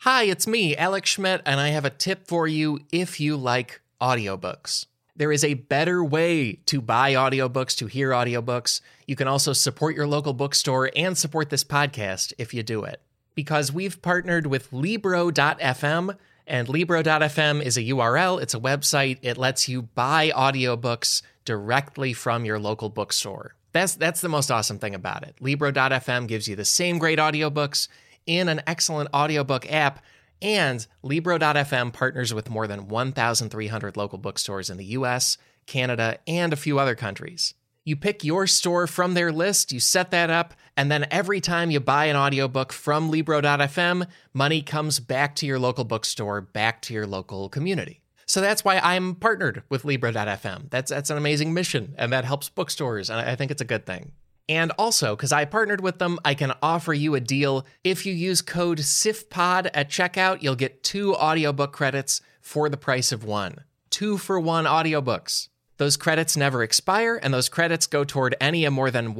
Hi, it's me, Alex Schmidt, and I have a tip for you if you like audiobooks. There is a better way to buy audiobooks, to hear audiobooks. You can also support your local bookstore and support this podcast if you do it. Because we've partnered with Libro.fm, and Libro.fm is a URL, it's a website, it lets you buy audiobooks directly from your local bookstore. That's the most awesome thing about it. Libro.fm gives you the same great audiobooks in an excellent audiobook app, and Libro.fm partners with more than 1,300 local bookstores in the US, Canada, and a few other countries. You pick your store from their list, you set that up, and then every time you buy an audiobook from Libro.fm, money comes back to your local bookstore, back to your local community. So that's why I'm partnered with Libro.fm. That's an amazing mission, and that helps bookstores, and I think it's a good thing. And also, because I partnered with them, I can offer you a deal. If you use code SIFPOD at checkout, you'll get 2 audiobook credits for the price of 1. 2-for-1 audiobooks. Those credits never expire, and those credits go toward any of more than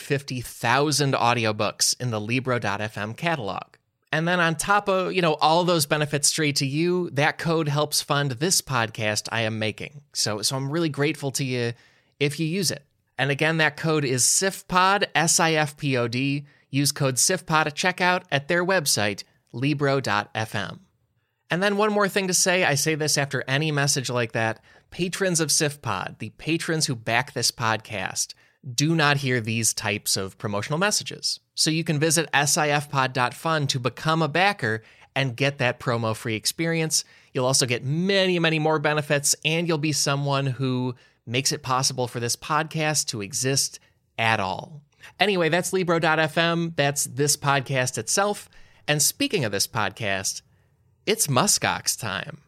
150,000 audiobooks in the Libro.fm catalog. And then on top of, all those benefits straight to you, that code helps fund this podcast I am making. So I'm really grateful to you if you use it. And again, that code is SIFPOD, SIFPOD. Use code SIFPOD at checkout at their website, Libro.fm. And then one more thing to say, I say this after any message like that, patrons of SIFPOD, the patrons who back this podcast, do not hear these types of promotional messages. So you can visit sifpod.fun to become a backer and get that promo-free experience. You'll also get many, many more benefits, and you'll be someone who makes it possible for this podcast to exist at all. Anyway, that's Libro.fm. That's this podcast itself. And speaking of this podcast, it's muskox time.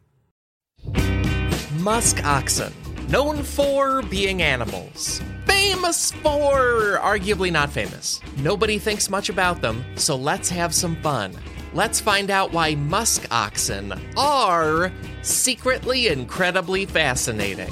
Musk oxen, known for being animals. Famous for arguably not famous. Nobody thinks much about them, so let's have some fun. Let's find out why musk oxen are secretly incredibly fascinating.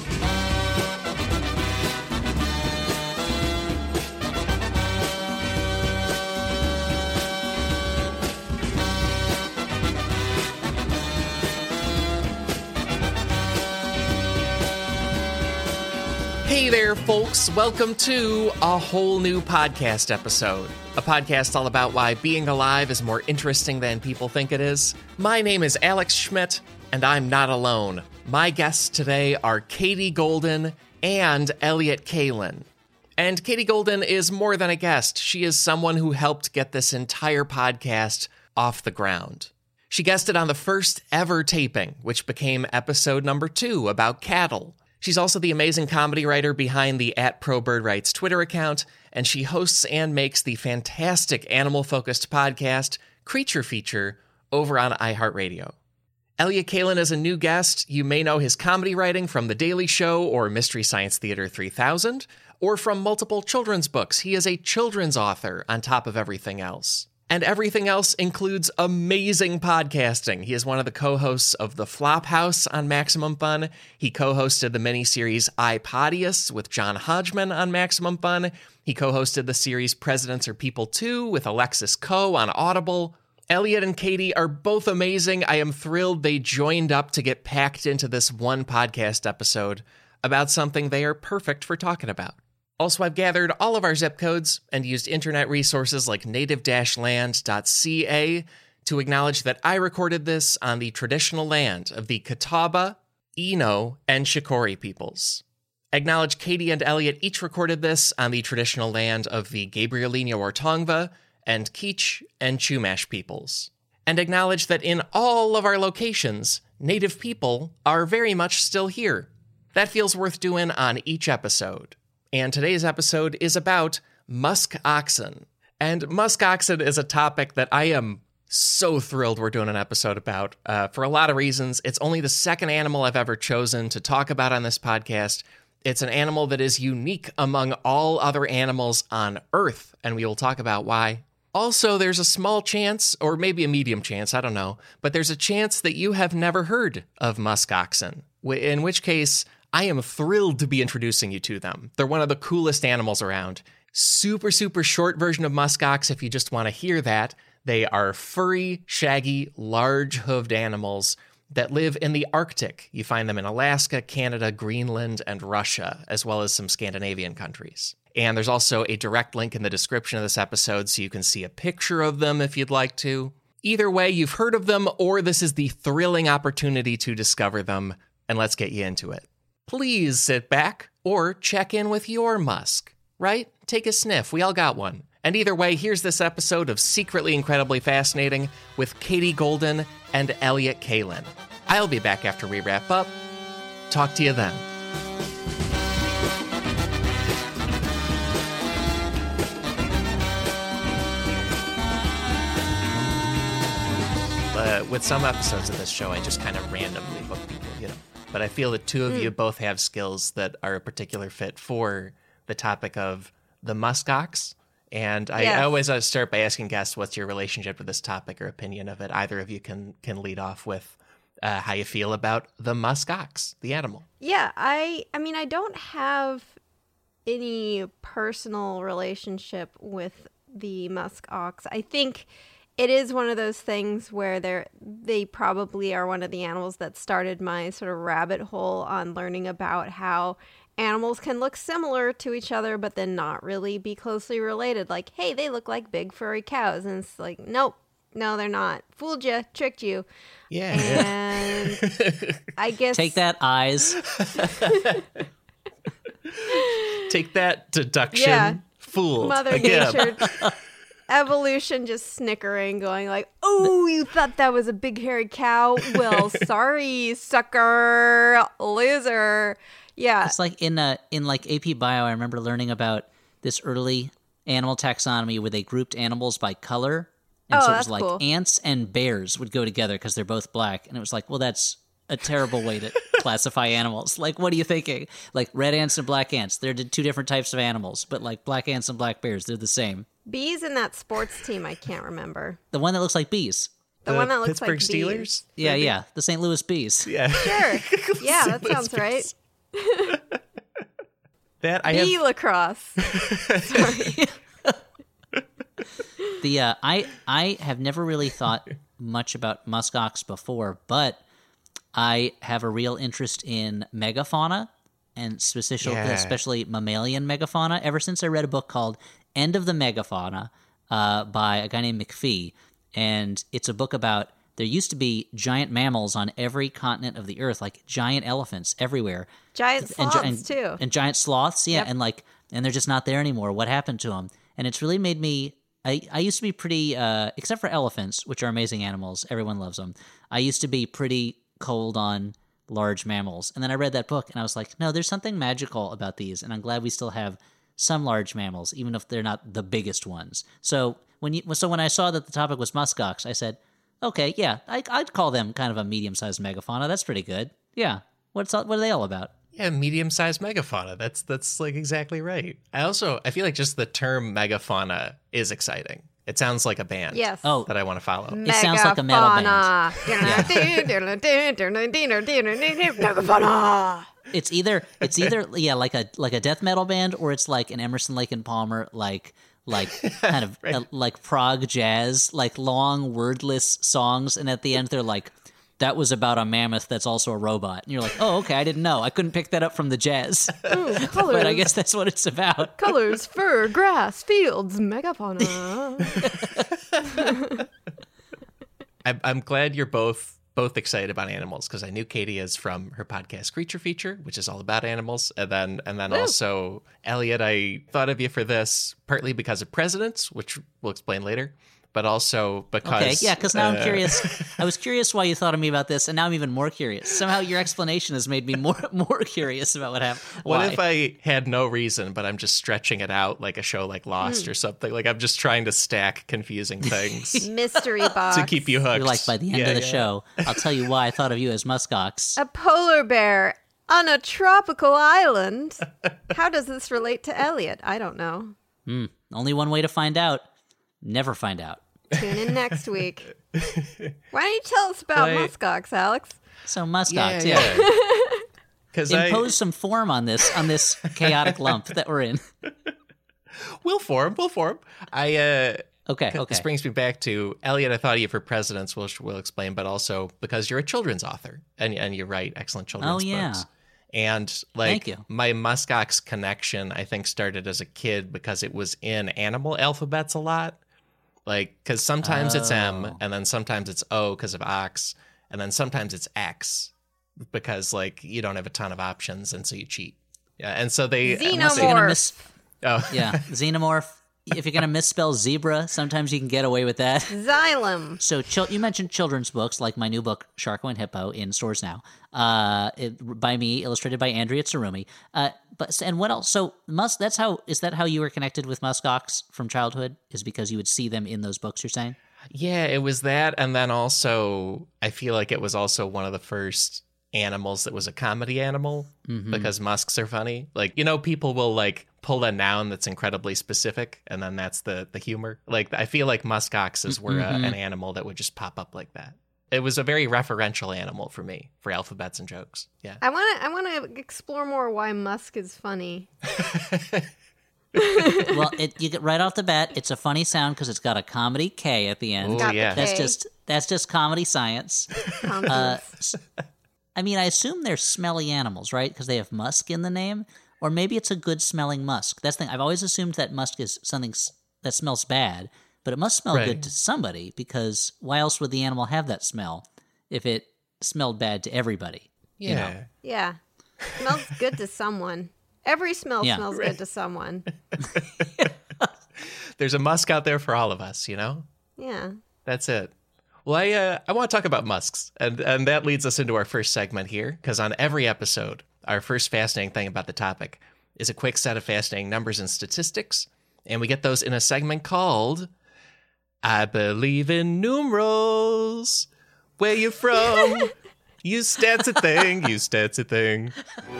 Hey there, folks. Welcome to a whole new podcast episode. A podcast all about why being alive is more interesting than people think it is. My name is Alex Schmidt, and I'm not alone. My guests today are Katie Golden and Elliott Kalan. And Katie Golden is more than a guest. She is someone who helped get this entire podcast off the ground. She guested on the first ever taping, which became episode number 2 about cattle. She's also the amazing comedy writer behind the @ProBirdRights Twitter account, and she hosts and makes the fantastic animal-focused podcast, Creature Feature, over on iHeartRadio. Elliott Kalan is a new guest. You may know his comedy writing from The Daily Show or Mystery Science Theater 3000, or from multiple children's books. He is a children's author on top of everything else. And everything else includes amazing podcasting. He is one of the co-hosts of The Flophouse on Maximum Fun. He co-hosted the miniseries iPodius with John Hodgman on Maximum Fun. He co-hosted the series Presidents Are People Too with Alexis Coe on Audible. Elliott and Katie are both amazing. I am thrilled they joined up to get packed into this one podcast episode about something they are perfect for talking about. Also, I've gathered all of our zip codes and used internet resources like native-land.ca to acknowledge that I recorded this on the traditional land of the Catawba, Eno, and Shakori peoples. Acknowledge Katie and Elliott each recorded this on the traditional land of the Gabrielino Ortongva and Kizh and Chumash peoples. And acknowledge that in all of our locations, Native people are very much still here. That feels worth doing on each episode. And today's episode is about musk oxen. And musk oxen is a topic that I am so thrilled we're doing an episode about for a lot of reasons. It's only the second animal I've ever chosen to talk about on this podcast. It's an animal that is unique among all other animals on Earth, and we will talk about why. Also, there's a small chance, or maybe a medium chance, I don't know, but there's a chance that you have never heard of musk oxen, in which case I am thrilled to be introducing you to them. They're one of the coolest animals around. Super, super short version of muskox if you just want to hear that. They are furry, shaggy, large hoofed animals that live in the Arctic. You find them in Alaska, Canada, Greenland, and Russia, as well as some Scandinavian countries. And there's also a direct link in the description of this episode so you can see a picture of them if you'd like to. Either way, you've heard of them, or this is the thrilling opportunity to discover them, and let's get you into it. Please sit back or check in with your musk, right? Take a sniff. We all got one. And either way, here's this episode of Secretly Incredibly Fascinating with Katie Golden and Elliot Kalan. I'll be back after we wrap up. Talk to you then. With some episodes of this show, I just kind of randomly hook people, But I feel the two of you both have skills that are a particular fit for the topic of the muskox. And I always start by asking guests, what's your relationship to this topic or opinion of it? Either of you can lead off with how you feel about the muskox, the animal. Yeah, I mean, I don't have any personal relationship with the muskox. I think it is one of those things where they probably are one of the animals that started my sort of rabbit hole on learning about how animals can look similar to each other, but then not really be closely related. Like, hey, they look like big furry cows. And it's like, nope, no, they're not. Fooled you, tricked you. Yeah. And I guess... Take that, eyes. Take that, deduction. Yeah. Fooled. Mother again. Nature... Evolution just snickering, going like, oh, you thought that was a big hairy cow? Well, sorry, sucker, loser. Yeah. It's like in like AP Bio, I remember learning about this early animal taxonomy where they grouped animals by color. And so it was like cool. Ants and bears would go together because they're both black. And it was like, well, that's a terrible way to classify animals. Like, what are you thinking? Like red ants and black ants, they're two different types of animals, but like black ants and black bears, they're the same. Bees in that sports team, I can't remember. The one that looks like bees. The one that looks Pittsburgh like Steelers? bees. Yeah, the St. Louis Bees. Yeah. Sure. Yeah, that sounds right. That I Bee have... lacrosse. Sorry. I have never really thought much about muskox before, but I have a real interest in megafauna and especially mammalian megafauna ever since I read a book called End of the Megafauna by a guy named McPhee. And it's a book about there used to be giant mammals on every continent of the earth, like giant elephants everywhere. Giant sloths, too. And giant sloths, yeah. Yep. And they're just not there anymore. What happened to them? And it's really made me... I used to be pretty... except for elephants, which are amazing animals. Everyone loves them. I used to be pretty cold on large mammals. And then I read that book, and I was like, no, there's something magical about these, and I'm glad we still have some large mammals, even if they're not the biggest ones. So when I saw that the topic was muskox, I said, okay, yeah, I'd call them kind of a medium-sized megafauna. That's pretty good. Yeah. What are they all about? Yeah, medium-sized megafauna. That's like exactly right. I feel like just the term megafauna is exciting. It sounds like a band. Yes. Oh, that I want to follow. It sounds like a metal band. Megafauna. It's either yeah, like a death metal band, or it's like an Emerson, Lake and Palmer like kind of Right. like prog jazz, like long wordless songs, and at the end they're like, that was about a mammoth that's also a robot. And you're like, oh, okay, I didn't know. I couldn't pick that up from the jazz. Ooh, colors. But I guess that's what it's about. Colors, fur, grass, fields, megafauna. I'm glad you're both excited about animals, because I knew Katie is from her podcast Creature Feature, which is all about animals, and then also Elliot. I thought of you for this partly because of presidents, which we'll explain later, but also because Okay, yeah, because now I'm curious. I was curious why you thought of me about this, and now I'm even more curious. Somehow your explanation has made me more curious about what happened. What if I had no reason, but I'm just stretching it out like a show like Lost or something? Like I'm just trying to stack confusing things Mystery box. to keep you hooked. You're like, by the end of the show, I'll tell you why I thought of you as muskox. A polar bear on a tropical island. How does this relate to Elliot? I don't know. Only one way to find out. Never find out. Tune in next week. Why don't you tell us about muskox, Alex? So muskox, Yeah. yeah. Because Impose some form on this chaotic lump that we're in. We'll form. Okay. This brings me back to Elliot. I thought of you for presidents, which we'll explain, but also because you're a children's author and you write excellent children's books. And Thank you. My muskox connection, I think, started as a kid because it was in animal alphabets a lot. Like, because sometimes it's M, and then sometimes it's O because of ox, and then sometimes it's X because, like, you don't have a ton of options, and so you cheat. Yeah, and so they... Xenomorph. Yeah, xenomorph. If you're going to misspell zebra, sometimes you can get away with that. Xylem. So you mentioned children's books, like my new book, Sharko and Hippo, in stores now, by me, illustrated by Andrea Tsurumi. And what else? So is that how you were connected with muskox from childhood? Is because you would see them in those books, you're saying? Yeah, it was that. And then also, I feel like it was also one of the first animals that was a comedy animal because musks are funny. Like, people will like pull a noun that's incredibly specific and then that's the humor. Like, I feel like muskoxes were an animal that would just pop up like that. It was a very referential animal for me for alphabets and jokes. Yeah. I want to explore more why musk is funny. Well, you get right off the bat, it's a funny sound because it's got a comedy K at the end. Got the That's just comedy science. I mean, I assume they're smelly animals, right? Because they have musk in the name. Or maybe it's a good-smelling musk. That's the thing. I've always assumed that musk is something that smells bad, but it must smell good to somebody, because why else would the animal have that smell if it smelled bad to everybody? Yeah. Yeah. Smells good to someone. Every smell smells good to someone. There's a musk out there for all of us, Yeah. That's it. Well, I want to talk about musks, and that leads us into our first segment here, because on every episode, our first fascinating thing about the topic is a quick set of fascinating numbers and statistics, and we get those in a segment called I Believe in Numerals. Where you from? You stats a thing, you stats a thing.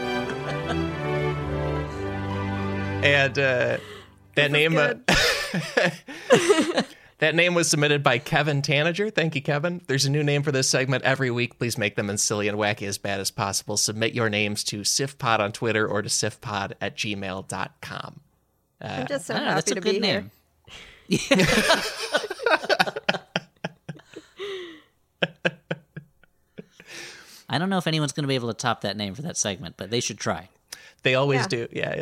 And that name... That name was submitted by Kevin Tanager. Thank you, Kevin. There's a new name for this segment every week. Please make them as silly and wacky as bad as possible. Submit your names to SIFPod on Twitter or to sifpod@gmail.com. I'm just so that's happy a to good be name. here. I don't know if anyone's going to be able to top that name for that segment, but they should try. They always do. Yeah.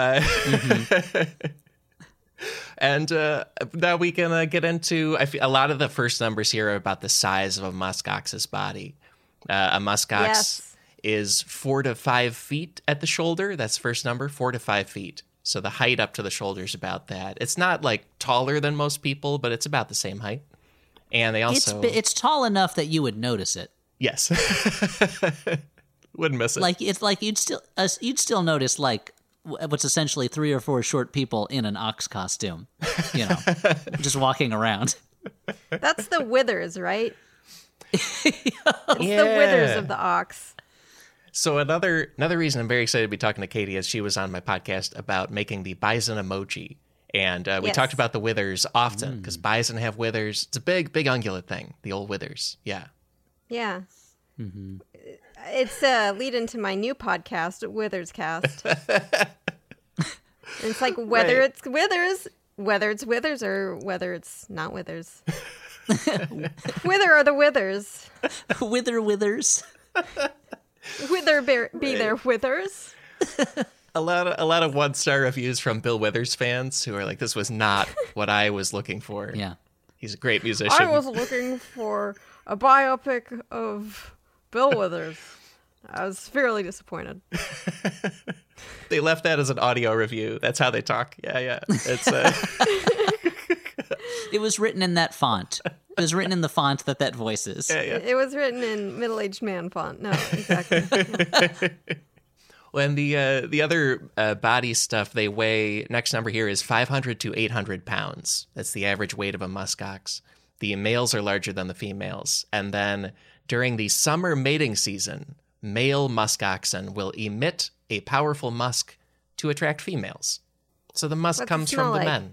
And now we can get into a lot of the first numbers here are about the size of a muskox's body. A muskox is 4 to 5 feet at the shoulder. That's first number, 4 to 5 feet. So the height up to the shoulder is about that. It's not like taller than most people, but it's about the same height. And they also... It's tall enough that you would notice it. Yes. Wouldn't miss it. It's like you'd still notice like what's essentially 3 or 4 short people in an ox costume, just walking around. That's the withers, right? It's the withers of the ox. So another reason I'm very excited to be talking to Katie is she was on my podcast about making the bison emoji. And we talked about the withers often because bison have withers. It's a big ungulate thing, the old withers. Yeah. Yeah. Mm-hmm. It's a lead into my new podcast, Withers Cast. It's like whether it's withers or whether it's not withers. Whither are the withers? Withers. Be there withers. A lot of 1-star reviews from Bill Withers fans who are like, this was not what I was looking for. Yeah. He's a great musician. I was looking for a biopic of Bill Withers. I was fairly disappointed. They left that as an audio review. That's how they talk. Yeah. It's It was written in that font. It was written in the font that voice is. Yeah. It was written in middle-aged man font. No, exactly. Well, and the other body stuff they weigh, next number here is 500 to 800 pounds. That's the average weight of a muskox. The males are larger than the females. And then during the summer mating season, male muskoxen will emit a powerful musk to attract females. So the musk comes from the men.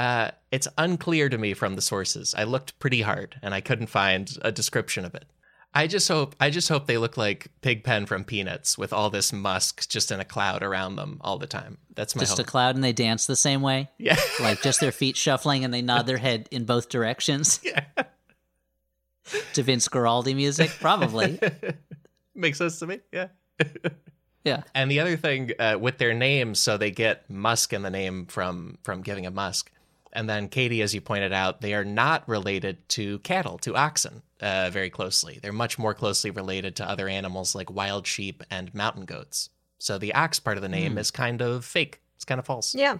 It's unclear to me from the sources. I looked pretty hard, and I couldn't find a description of it. I just hope they look like Pigpen from Peanuts with all this musk just in a cloud around them all the time. That's my Just hope. a cloud, and they dance the same way? Yeah. Like just their feet shuffling and they nod their head in both directions? Yeah. To Vince Guaraldi music? Probably. Makes sense to me. Yeah. Yeah. And the other thing with their names, so they get musk in the name from giving a musk. And then, Katie, as you pointed out, they are not related to cattle, to oxen, very closely. They're much more closely related to other animals like wild sheep and mountain goats. So the ox part of the name is kind of fake. It's kind of false. Yeah.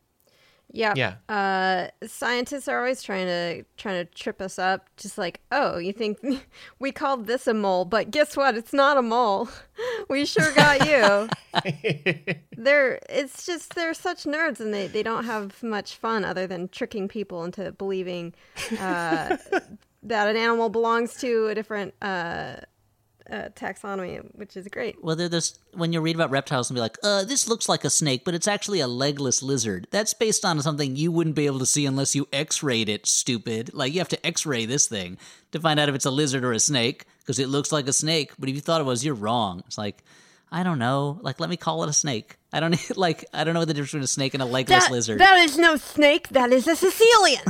Yeah. Scientists are always trying to trip us up. Just like, oh, you think we called this a mole, but guess what? It's not a mole. We sure got you. They're such nerds, and they don't have much fun other than tricking people into believing that an animal belongs to a different taxonomy, which is great. Well, when you read about reptiles and be like, this looks like a snake, but it's actually a legless lizard. That's based on something you wouldn't be able to see unless you X-rayed it, stupid. Like, you have to X-ray this thing to find out if it's a lizard or a snake, because it looks like a snake, but if you thought it was, you're wrong. It's like, I don't know. Like, let me call it a snake. I don't know the difference between a snake and a legless lizard. That is no snake. That is a Sicilian.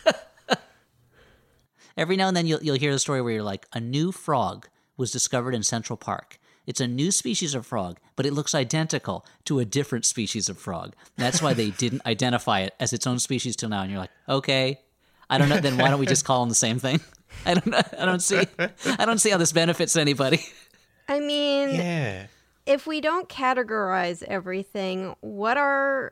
Every now and then you'll hear the story where you're like, a new frog was discovered in Central Park. It's a new species of frog, but it looks identical to a different species of frog. That's why they didn't identify it as its own species till now. And you're like, okay, I don't know. Then why don't we just call them the same thing? I don't see how this benefits anybody. I mean, Yeah. if we don't categorize everything, what are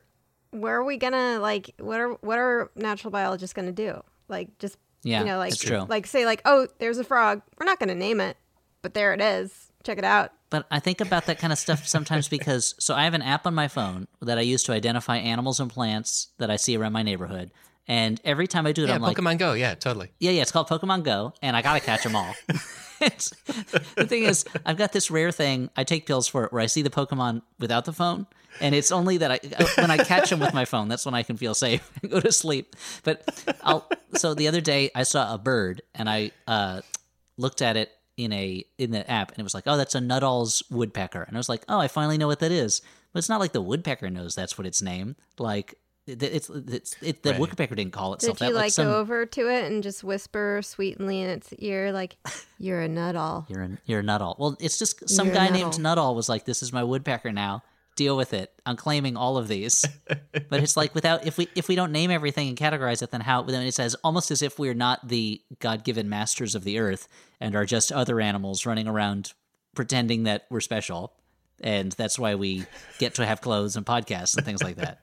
natural biologists gonna do? Like, just Yeah, like that's true. like say like, oh, there's a frog. We're not gonna name it, but there it is. Check it out. But I think about that kind of stuff sometimes because, so I have an app on my phone that I use to identify animals and plants that I see around my neighborhood. And every time I do it, Yeah, I'm like, Pokemon Go. Yeah, totally. yeah, it's called Pokemon Go, and I gotta catch them all. The thing is, I've got this rare thing, I take pills for it, where I see the Pokemon without the phone, and it's only that when I catch them with my phone, that's when I can feel safe and go to sleep. But so the other day, I saw a bird, and I looked at it in the app, and it was like, oh, that's a Nuttall's woodpecker. And I was like, oh, I finally know what that is. But it's not like the woodpecker knows that's what it's named. Like, the Right. woodpecker didn't call itself Did you that. go over to it and just whisper sweetly in its ear, like, "You're a Nuttall"? You're a Nuttall. Well, it's just some You're a guy named Nuttall. Nuttall was like, this is my woodpecker now. Deal with it. I'm claiming all of these. But it's like, if we don't name everything and categorize it, then it's almost as if we're not the God-given masters of the earth and are just other animals running around pretending that we're special. And that's why we get to have clothes and podcasts and things like that.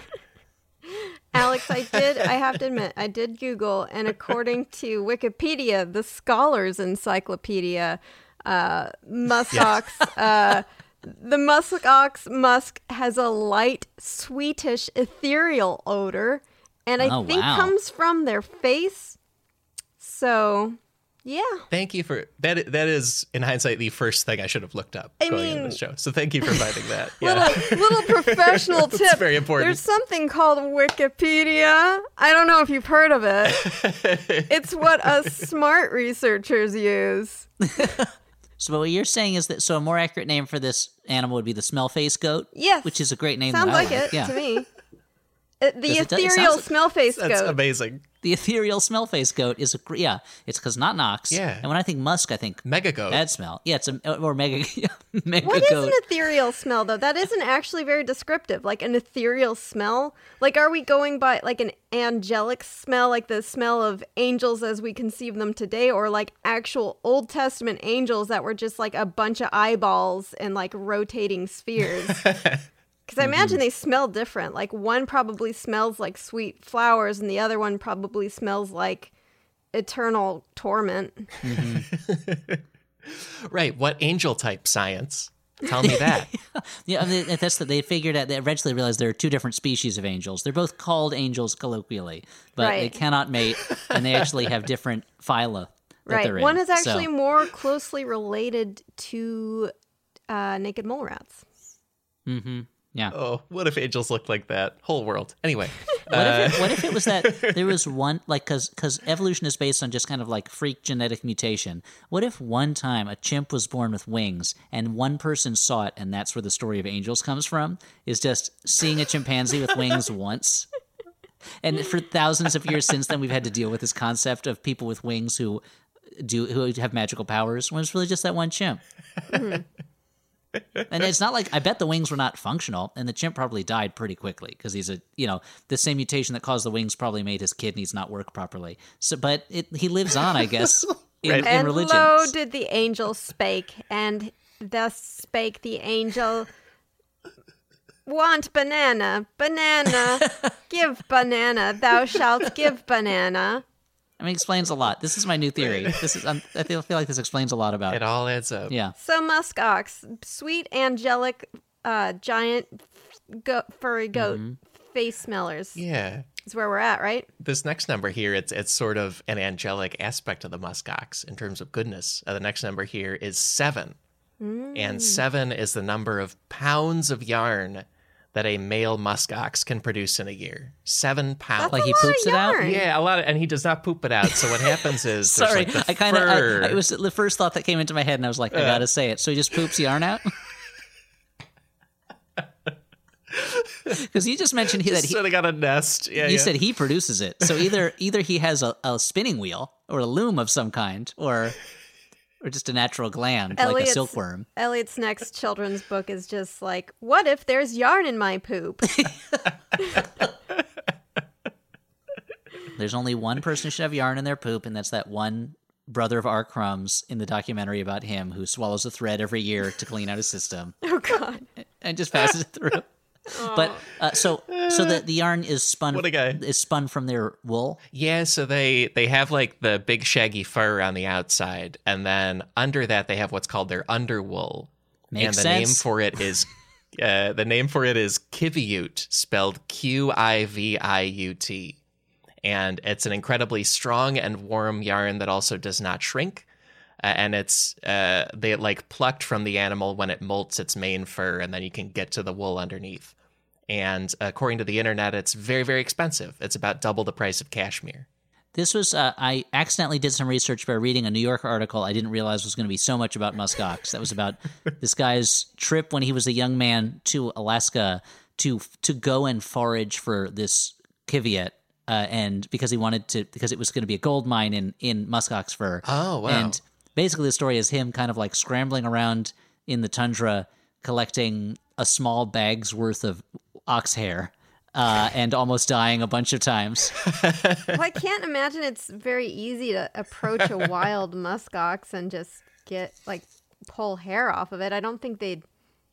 Alex, I have to admit, I did Google, and according to Wikipedia, the Scholars Encyclopedia, muskox, the muskox musk has a light, sweetish, ethereal odor, and I think wow. comes from their face. So, yeah. Thank you for that. That is, in hindsight, the first thing I should have looked up going into this show. So thank you for finding that. Yeah. Little professional tip. It's very important. There's something called Wikipedia. I don't know if you've heard of it. It's what us smart researchers use. So what you're saying is that, so a more accurate name for this animal would be the smell face goat? Yes. Which is a great name. Sounds that I like it Yeah. to me. The It ethereal sounds- smell face That's goat. amazing. The ethereal smell face goat is it's because not Nox. Yeah. And when I think musk, I think Mega goat. bad smell. Yeah, it's or mega mega What is goat. an ethereal smell, though? That isn't actually very descriptive. Like an ethereal smell? Like, are we going by like an angelic smell, like the smell of angels as we conceive them today, or like actual Old Testament angels that were just like a bunch of eyeballs and like rotating spheres? Because I imagine they smell different. Like one probably smells like sweet flowers, and the other one probably smells like eternal torment. Right. What angel type science? Tell me that. Yeah, I mean, they figured out. They eventually realized there are two different species of angels. They're both called angels colloquially, but they Right. cannot mate, and they actually have different phyla. That Right. they're in. One is actually So, more closely related to naked mole rats. Yeah. Oh, what if angels looked like that? Whole world. Anyway. What if it was that there was one, like, because evolution is based on just kind of like freak genetic mutation. What if one time a chimp was born with wings and one person saw it, and that's where the story of angels comes from, is just seeing a chimpanzee with wings once? And for thousands of years since then, we've had to deal with this concept of people with wings who have magical powers, when it's really just that one chimp. Mm-hmm. And it's not like, I bet the wings were not functional, and the chimp probably died pretty quickly because he's the same mutation that caused the wings probably made his kidneys not work properly. So, but he lives on, I guess, in and religion. lo did the angel spake, and thus spake the angel, want banana, banana, give banana, thou shalt give banana. I mean, it explains a lot. This is my new theory. I feel like this explains a lot about It all adds up. Yeah. So muskox, sweet, angelic, giant, furry goat face smellers. Yeah. Is where we're at, right? This next number here, it's sort of an angelic aspect of the muskox in terms of goodness. The next number here is 7. And 7 is the number of pounds of yarn that a male muskox can produce in a year. 7 pounds. That's Like a he lot of poops it out? yarn. Yeah, a lot of, and he does not poop it out. So what happens is, Sorry, there's like the I fur. it was the first thought that came into my head, and I was like, I gotta say it. So he just poops yarn out? Because you just mentioned that he sitting on a nest. Yeah, you yeah. said he produces it. So either he has a spinning wheel or a loom of some kind, or just a natural gland like a silkworm. Elliot's next children's book is just like, what if there's yarn in my poop? There's only one person who should have yarn in their poop, and that's that one brother of R. Crumbs in the documentary about him who swallows a thread every year to clean out his system Oh, God. and just passes it through. But so the yarn is spun. What a guy. Is spun from their wool. Yeah, so they have like the big shaggy fur on the outside, and then under that they have what's called their underwool. Makes and the sense. name for it is Kiviute, spelled Qiviut. And it's an incredibly strong and warm yarn that also does not shrink. And it's they like plucked from the animal when it molts its main fur, and then you can get to the wool underneath. And according to the internet, it's very, very expensive. It's about double the price of cashmere. This was I accidentally did some research by reading a New Yorker article I didn't realize was going to be so much about muskox. That was about this guy's trip when he was a young man to Alaska to go and forage for this kiviut. And because it was going to be a gold mine in muskox fur. Oh, wow. And basically the story is him kind of like scrambling around in the tundra collecting a small bag's worth of ox hair and almost dying a bunch of times. Well, I can't imagine it's very easy to approach a wild muskox and just get, like, pull hair off of it. I don't think they'd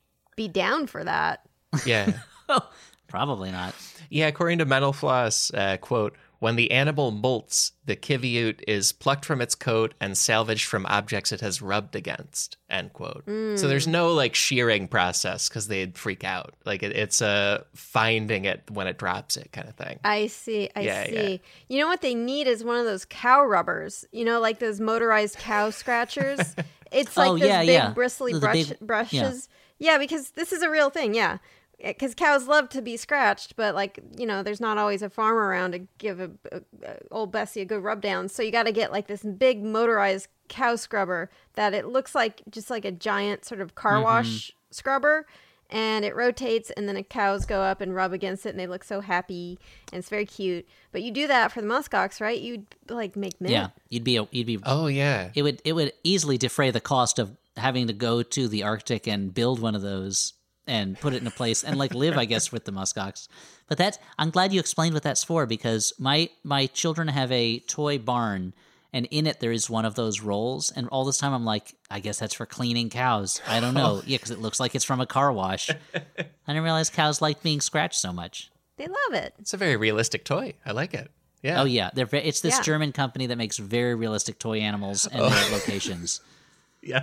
be down for that. Yeah. Probably not. Yeah, according to Mental Floss, quote, when the animal molts, the kiviute is plucked from its coat and salvaged from objects it has rubbed against, end quote. So there's no like shearing process because they'd freak out. Like it's finding it when it drops it kind of thing. I see. I Yeah, see. yeah. You know what they need is one of those cow rubbers. You know, like those motorized cow scratchers. It's like those big bristly brushes. Yeah, because this is a real thing. Yeah. Because cows love to be scratched, but like, you know, there's not always a farmer around to give old Bessie a good rub down. So you got to get like this big motorized cow scrubber that it looks like just like a giant sort of car wash scrubber, and it rotates, and then the cows go up and rub against it, and they look so happy, and it's very cute. But you do that for the muskox, right? You'd like make mint. Yeah, you'd be. Oh, yeah. It would easily defray the cost of having to go to the Arctic and build one of those and put it in a place and like live, I guess, with the muskox. But I'm glad you explained what that's for, because my children have a toy barn, and in it there is one of those rolls. And all this time I'm like, I guess that's for cleaning cows. I don't know. Yeah, because it looks like it's from a car wash. I didn't realize cows like being scratched so much. They love it. It's a very realistic toy. I like it. Yeah. Oh yeah, it's this Yeah. German company that makes very realistic toy animals and their locations. Yeah.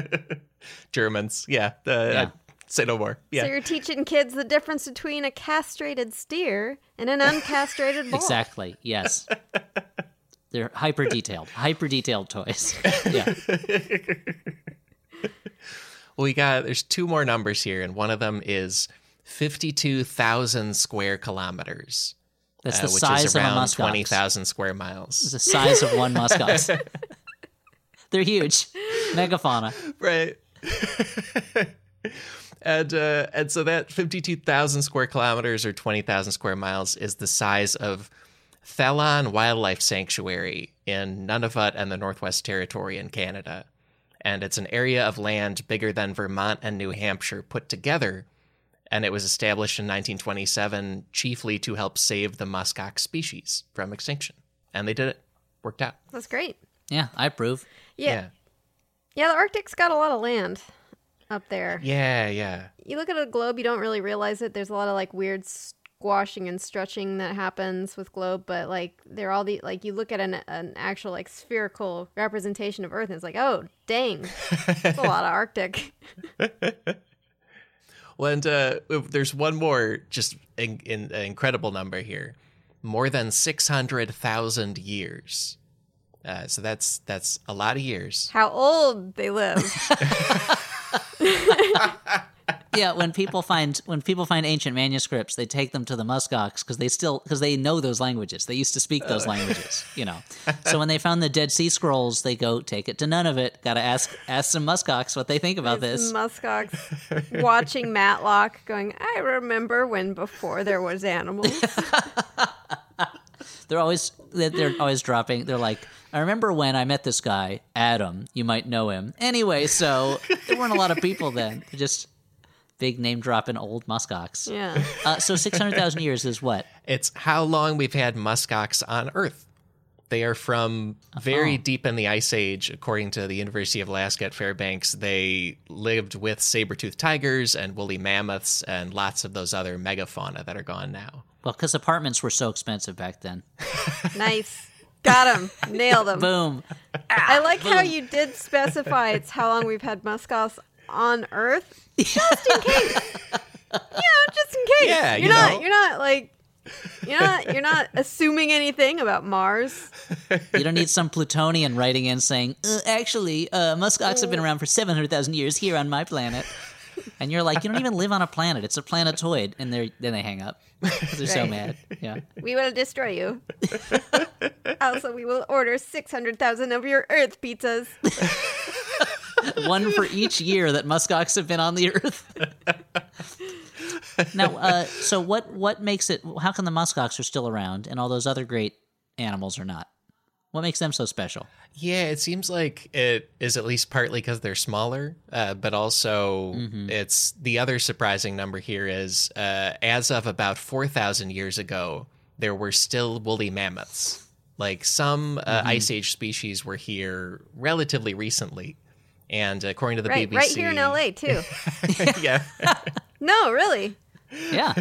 Germans. Yeah. Yeah. Say no more. Yeah. So you're teaching kids the difference between a castrated steer and an uncastrated bull. Exactly. Yes. They're hyper detailed toys. Yeah. Well, there's 2 more numbers here, and one of them is 52,000 square kilometers. That's the which size is of a around musk ox. 20,000 square miles. It's the size of one musk ox. They're huge. Megafauna. Right. And so that 52,000 square kilometers or 20,000 square miles is the size of Thelon Wildlife Sanctuary in Nunavut and the Northwest Territory in Canada. And it's an area of land bigger than Vermont and New Hampshire put together. And it was established in 1927 chiefly to help save the muskox species from extinction. And they did it. Worked out. That's great. Yeah, I approve. Yeah. Yeah, the Arctic's got a lot of land up there. Yeah. You look at a globe, you don't really realize it. There's a lot of like weird squashing and stretching that happens with globe, but like they're all the like you look at an actual like spherical representation of Earth and it's like, oh dang, that's a lot of Arctic. Well, and there's one more just incredible number here. More than 600,000 years. So that's a lot of years. How old they live. Yeah, when people find ancient manuscripts, they take them to the muskox because they know those languages. They used to speak those languages, you know. So when they found the Dead Sea Scrolls, they go take it to Nunavut. Got to ask some muskox what they think about this. Muskox watching Matlock, going, I remember when before there was animals. They're always dropping. They're like, I remember when I met this guy, Adam. You might know him. Anyway, so there weren't a lot of people then. They're just big name dropping old muskox. Yeah. So 600,000 years is what? It's how long we've had muskox on Earth. They are from very deep in the Ice Age, according to the University of Alaska at Fairbanks. They lived with saber-toothed tigers and woolly mammoths and lots of those other megafauna that are gone now. Well, because apartments were so expensive back then. Nice. Got him. Nailed him. Boom. I like how you did specify it's how long we've had muskox on Earth. Just in case. Just in case. Yeah, You're not assuming anything about Mars. You don't need some Plutonian writing in saying, actually, muskox have been around for 700,000 years here on my planet. And you're like, you don't even live on a planet. It's a planetoid. And then they hang up because they're so Right. mad. Yeah. We will destroy you. Also, we will order 600,000 of your Earth pizzas. One for each year that muskox have been on the Earth. Now, so what makes it? How come the muskox are still around and all those other great animals are not? What makes them so special? Yeah, it seems like it is at least partly because they're smaller, but also it's the other surprising number here is as of about 4,000 years ago, there were still woolly mammoths. Like some Ice Age species were here relatively recently. And according to the BBC... Right here in LA, too. Yeah. No, really. Yeah.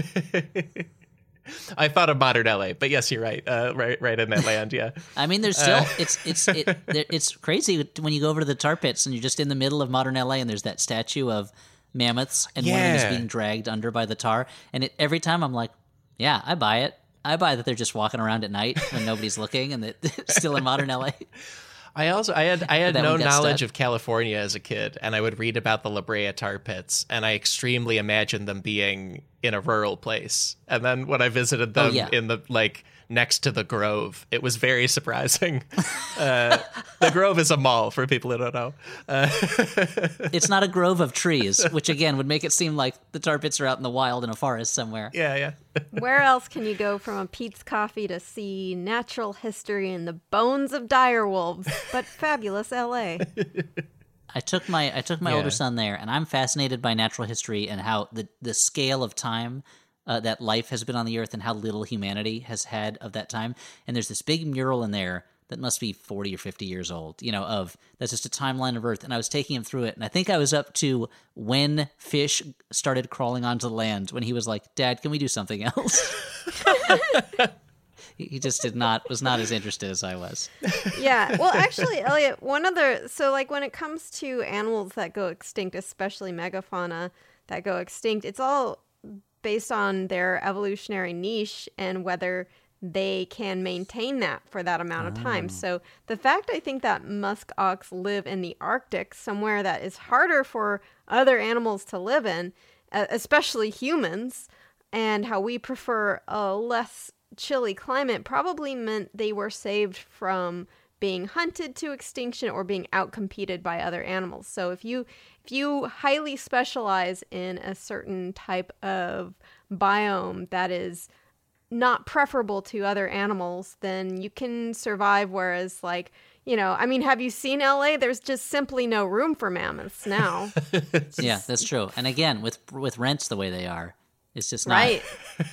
I thought of modern LA, but yes, you're right. Right in that land, yeah. I mean, there's still it's crazy when you go over to the tar pits and you're just in the middle of modern LA and there's that statue of mammoths and one of them is being dragged under by the tar. And every time I'm like, yeah, I buy it. I buy that they're just walking around at night when nobody's looking and that it's still in modern LA. I had That no one got knowledge stuck. of California as a kid, and I would read about the La Brea tar pits, and I extremely imagined them being in a rural place. And then when I visited them in the next to the Grove, it was very surprising. The Grove is a mall for people who don't know. It's not a grove of trees, which again would make it seem like the tar pits are out in the wild in a forest somewhere. Yeah. Where else can you go from a Pete's Coffee to see natural history in the bones of direwolves, but fabulous LA? I took my older son there, and I'm fascinated by natural history and how the scale of time that life has been on the earth and how little humanity has had of that time. And there's this big mural in there that must be 40 or 50 years old, that's just a timeline of Earth. And I was taking him through it, and I think I was up to when fish started crawling onto the land, when he was like, Dad, can we do something else? He just was not as interested as I was. Yeah. Well, actually, Elliot, when it comes to animals that go extinct, especially megafauna that go extinct, it's all based on their evolutionary niche and whether they can maintain that for that amount of time. So the fact I think that musk ox live in the Arctic, somewhere that is harder for other animals to live in, especially humans, and how we prefer a less chilly climate probably meant they were saved from being hunted to extinction or being outcompeted by other animals. So if you highly specialize in a certain type of biome that is not preferable to other animals, then you can survive. Whereas, like, I mean, have you seen LA? There's just simply no room for mammoths now. Yeah, that's true. And again, with rents the way they are, it's just not. Right.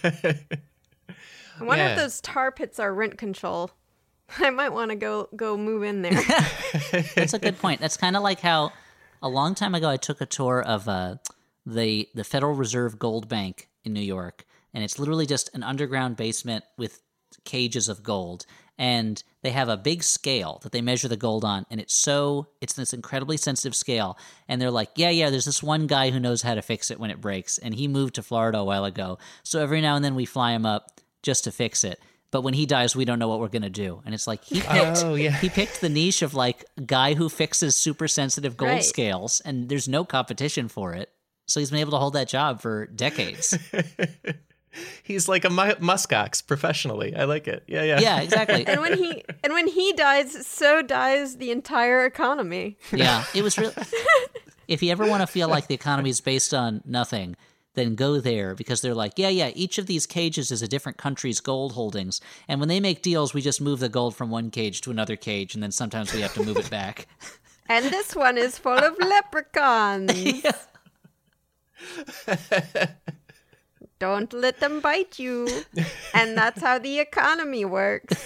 I wonder Yeah. if those tar pits are rent control. I might want to go move in there. That's a good point. That's kind of like how a long time ago I took a tour of the Federal Reserve Gold Bank in New York, and it's literally just an underground basement with cages of gold. And they have a big scale that they measure the gold on, and it's this incredibly sensitive scale. And they're like, yeah, there's this one guy who knows how to fix it when it breaks, and he moved to Florida a while ago. So every now and then we fly him up just to fix it. But when he dies, we don't know what we're going to do. And it's like, he picked the niche of, like, guy who fixes super sensitive gold Right. scales, and there's no competition for it. So he's been able to hold that job for decades. He's like a muskox professionally. I like it. Yeah. Yeah, exactly. And when he dies, so dies the entire economy. Yeah, it was real. If you ever want to feel like the economy is based on nothing, then go there, because they're like, yeah, each of these cages is a different country's gold holdings. And when they make deals, we just move the gold from one cage to another cage, and then sometimes we have to move it back. And this one is full of leprechauns. Don't let them bite you. And that's how the economy works.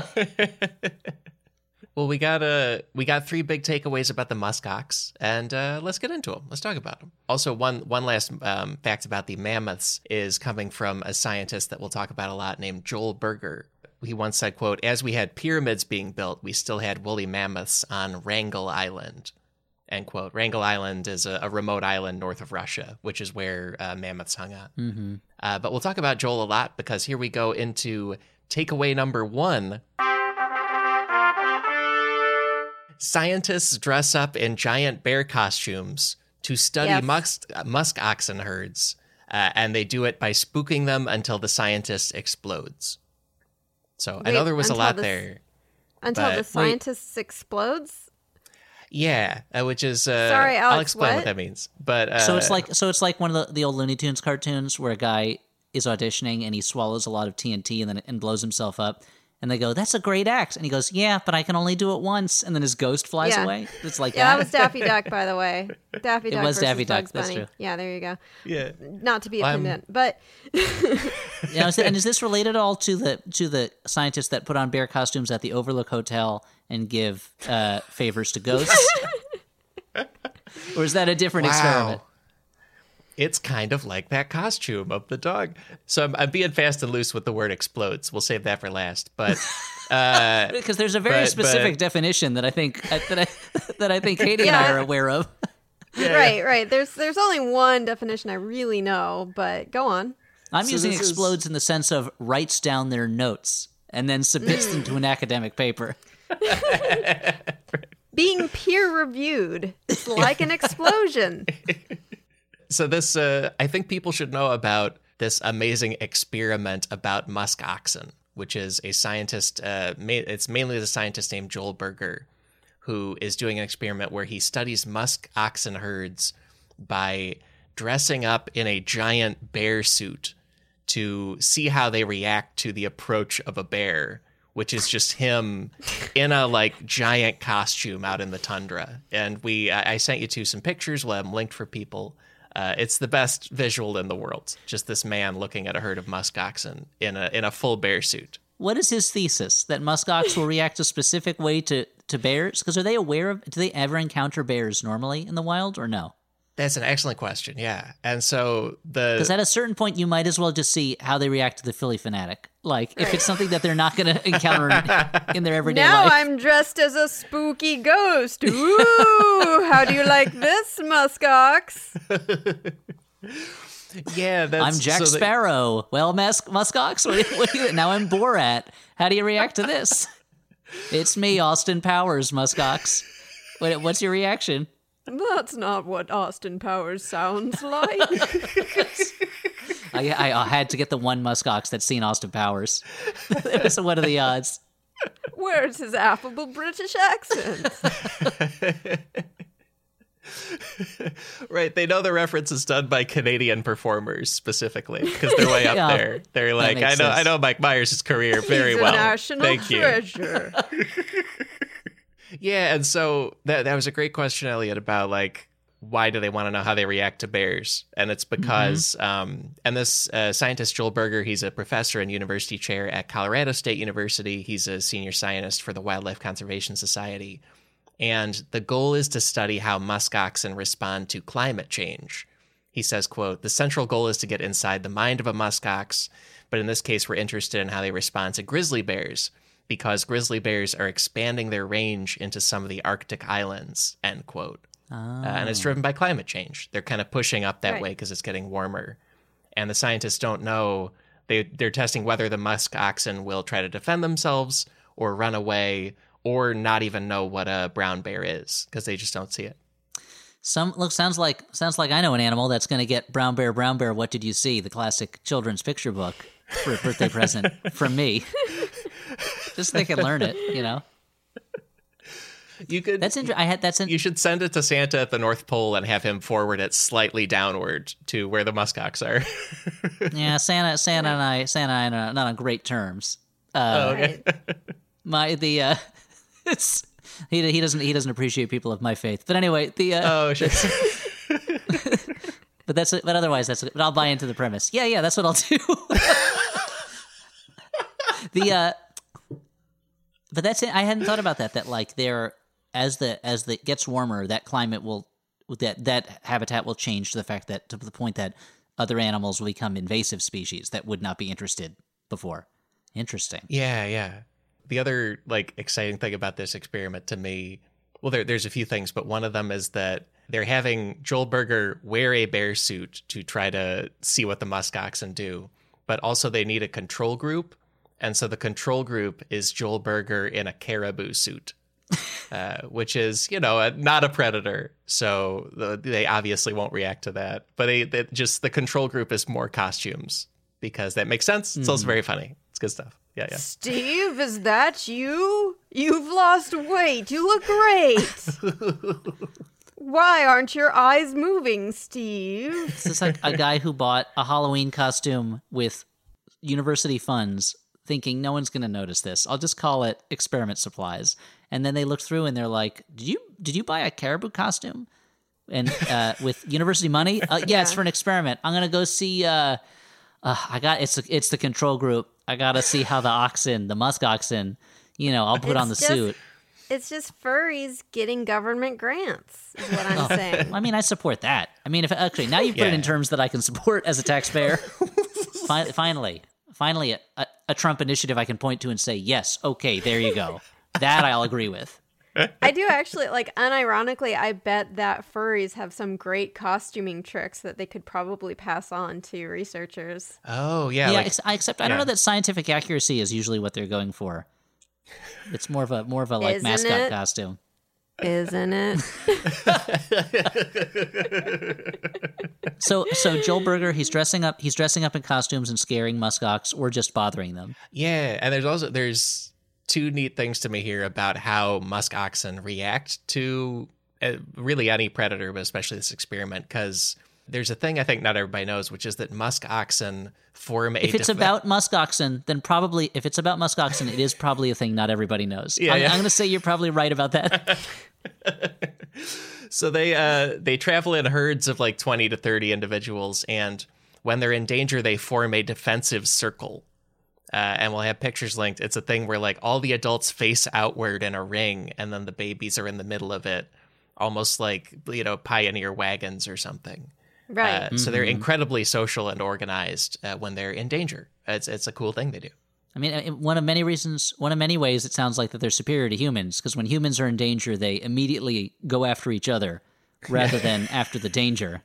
Well, we got 3 big takeaways about the muskox, and let's get into them. Let's talk about them. Also, one last fact about the mammoths is coming from a scientist that we'll talk about a lot named Joel Berger. He once said, quote, "As we had pyramids being built, we still had woolly mammoths on Wrangel Island." End quote. Wrangel Island is a remote island north of Russia, which is where mammoths hung out. Mm-hmm. But we'll talk about Joel a lot, because here we go into takeaway number 1. Scientists dress up in giant bear costumes to study Yes. musk oxen herds, and they do it by spooking them until the scientist explodes. So I know Wait, there was a until lot the- there. Until But- the scientist explodes? Yeah, which is Sorry, I'll Alex, explain what what? that means. But So it's like one of the old Looney Tunes cartoons where a guy is auditioning and he swallows a lot of TNT and blows himself up. And they go, "That's a great act." And he goes, "Yeah, but I can only do it once." And then his ghost flies Yeah. away. It's like Yeah, that that. was Daffy Duck, by the way. Daffy Duck was versus Daffy Duck, Bugs that's Bunny. true. Yeah, there you go. yeah. Not to be a Well, I'm- pedant, but Yeah, and is this related at all to the scientists that put on bear costumes at the Overlook Hotel and give favors to ghosts? Or is that a different experiment? It's kind of like that costume of the dog. So I'm being fast and loose with the word explodes. We'll save that for last. But Because there's a very But- specific definition that I think that I think Katie and Yeah. I are aware of. right. There's only one definition I really know, but go on. I'm So using this is- explodes in the sense of writes down their notes and then submits them to an academic paper. Being peer reviewed, it's like an explosion. So this, I think people should know about this amazing experiment about musk oxen, which is a scientist. It's mainly the scientist named Joel Berger, who is doing an experiment where he studies musk oxen herds by dressing up in a giant bear suit to see how they react to the approach of a bear, which is just him in a like giant costume out in the tundra. And I sent you some pictures. We'll have them linked for people. It's the best visual in the world. Just this man looking at a herd of musk oxen in a full bear suit. What is his thesis? That muskox will react a specific way to bears? Because are they aware of? Do they ever encounter bears normally in the wild or no? That's an excellent question. Yeah, and so Because at a certain point, you might as well just see how they react to the Philly Fanatic. Like, if it's something that they're not going to encounter in their everyday Now life. I'm dressed as a spooky ghost. Ooh, how do you like this, muskox? yeah, that's I'm Jack so that- Sparrow. Well, muskox, what do you, now I'm Borat. How do you react to this? It's me, Austin Powers, muskox. What's your reaction? That's not what Austin Powers sounds like. I had to get the one muskox that's seen Austin Powers. It was one of the odds. Where's his affable British accent? Right, they know the reference is done by Canadian performers specifically because they're way up Yeah, there. They're like, makes I sense. know Mike Myers' career very He's well. a national Thank you. treasure. Yeah, and so that was a great question, Elliot, about like why do they want to know how they react to bears? And it's because, and this scientist Joel Berger, he's a professor and university chair at Colorado State University. He's a senior scientist for the Wildlife Conservation Society. And the goal is to study how musk oxen respond to climate change. He says, quote, "The central goal is to get inside the mind of a musk ox, but in this case, we're interested in how they respond to grizzly bears, because grizzly bears are expanding their range into some of the Arctic islands," end quote. And it's driven by climate change. They're kind of pushing up that Right. way because it's getting warmer. And the scientists don't know. They're testing whether the musk oxen will try to defend themselves or run away or not even know what a brown bear is because they just don't see it. Sounds like I know an animal that's going to get brown bear, what did you see? The classic children's picture book for a birthday present from me. Just so they can learn it, you know. You could. That's interesting. You should send it to Santa at the North Pole and have him forward it slightly downward to where the muskox are. Yeah, Santa and I are not on great terms. Okay. It's he doesn't appreciate people of my faith. But anyway, Oh, sure. but otherwise but I'll buy into the premise. Yeah, that's what I'll do. But that's it. I hadn't thought about that. That like as it gets warmer, that climate that habitat will change to the point that other animals will become invasive species that would not be interested before. Interesting. Yeah. The other like exciting thing about this experiment to me, well, there's a few things, but one of them is that they're having Joel Berger wear a bear suit to try to see what the musk oxen do, but also they need a control group. And so the control group is Joel Berger in a caribou suit, which is, not a predator. So they obviously won't react to that. But the control group is more costumes because that makes sense. It's also very funny. It's good stuff. Yeah. Steve, is that you? You've lost weight. You look great. Why aren't your eyes moving, Steve? This is like a guy who bought a Halloween costume with university funds, thinking no one's going to notice this. I'll just call it experiment supplies. And then they look through and they're like, "Did you buy a caribou costume?" And with university money? Yeah, it's for an experiment. I'm going to go see. It's the control group. I got to see how the musk oxen. I'll put on the suit. It's just furries getting government grants, is what I'm saying. I mean, I support that. I mean, now you've put it in terms that I can support as a taxpayer. Finally, a Trump initiative I can point to and say, yes, okay, there you go. That I'll agree with. I do actually, unironically, I bet that furries have some great costuming tricks that they could probably pass on to researchers. Oh, yeah. Yeah, except I don't know that scientific accuracy is usually what they're going for. It's more of a like Isn't mascot it? costume. Isn't it? So Joel Berger, he's dressing up in costumes and scaring muskox or just bothering them. Yeah, and there's two neat things to me here about how musk oxen react to really any predator, but especially this experiment, because there's a thing I think not everybody knows, which is that musk oxen form If it's about musk oxen, then probably if it's about musk oxen, it is probably a thing not everybody knows. I'm going to say you're probably right about that. So they travel in herds of like 20 to 30 individuals, and when they're in danger, they form a defensive circle. And we'll have pictures linked. It's a thing where like all the adults face outward in a ring, and then the babies are in the middle of it, almost like pioneer wagons or something. Right. So they're incredibly social and organized when they're in danger. It's a cool thing they do. I mean, one of many ways, it sounds like that they're superior to humans, because when humans are in danger, they immediately go after each other rather than after the danger.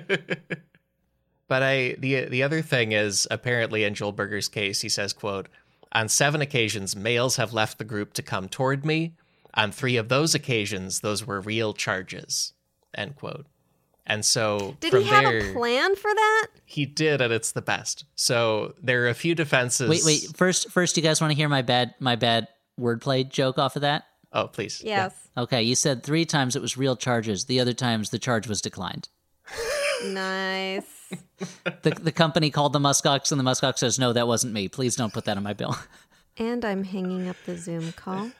But the other thing is, apparently in Joel Berger's case, he says, quote, "On 7 occasions, males have left the group to come toward me. On 3 of those occasions, those were real charges." end quote. And so Did from he have there, a plan for that? he did, and it's the best. So there are a few defenses. Wait. First, you guys want to hear my bad wordplay joke off of that? Oh, please. Yes. Okay, you said 3 times it was real charges. The other times the charge was declined. Nice. The company called the Muskox, and the Muskox says, no, that wasn't me. Please don't put that on my bill. And I'm hanging up the Zoom call.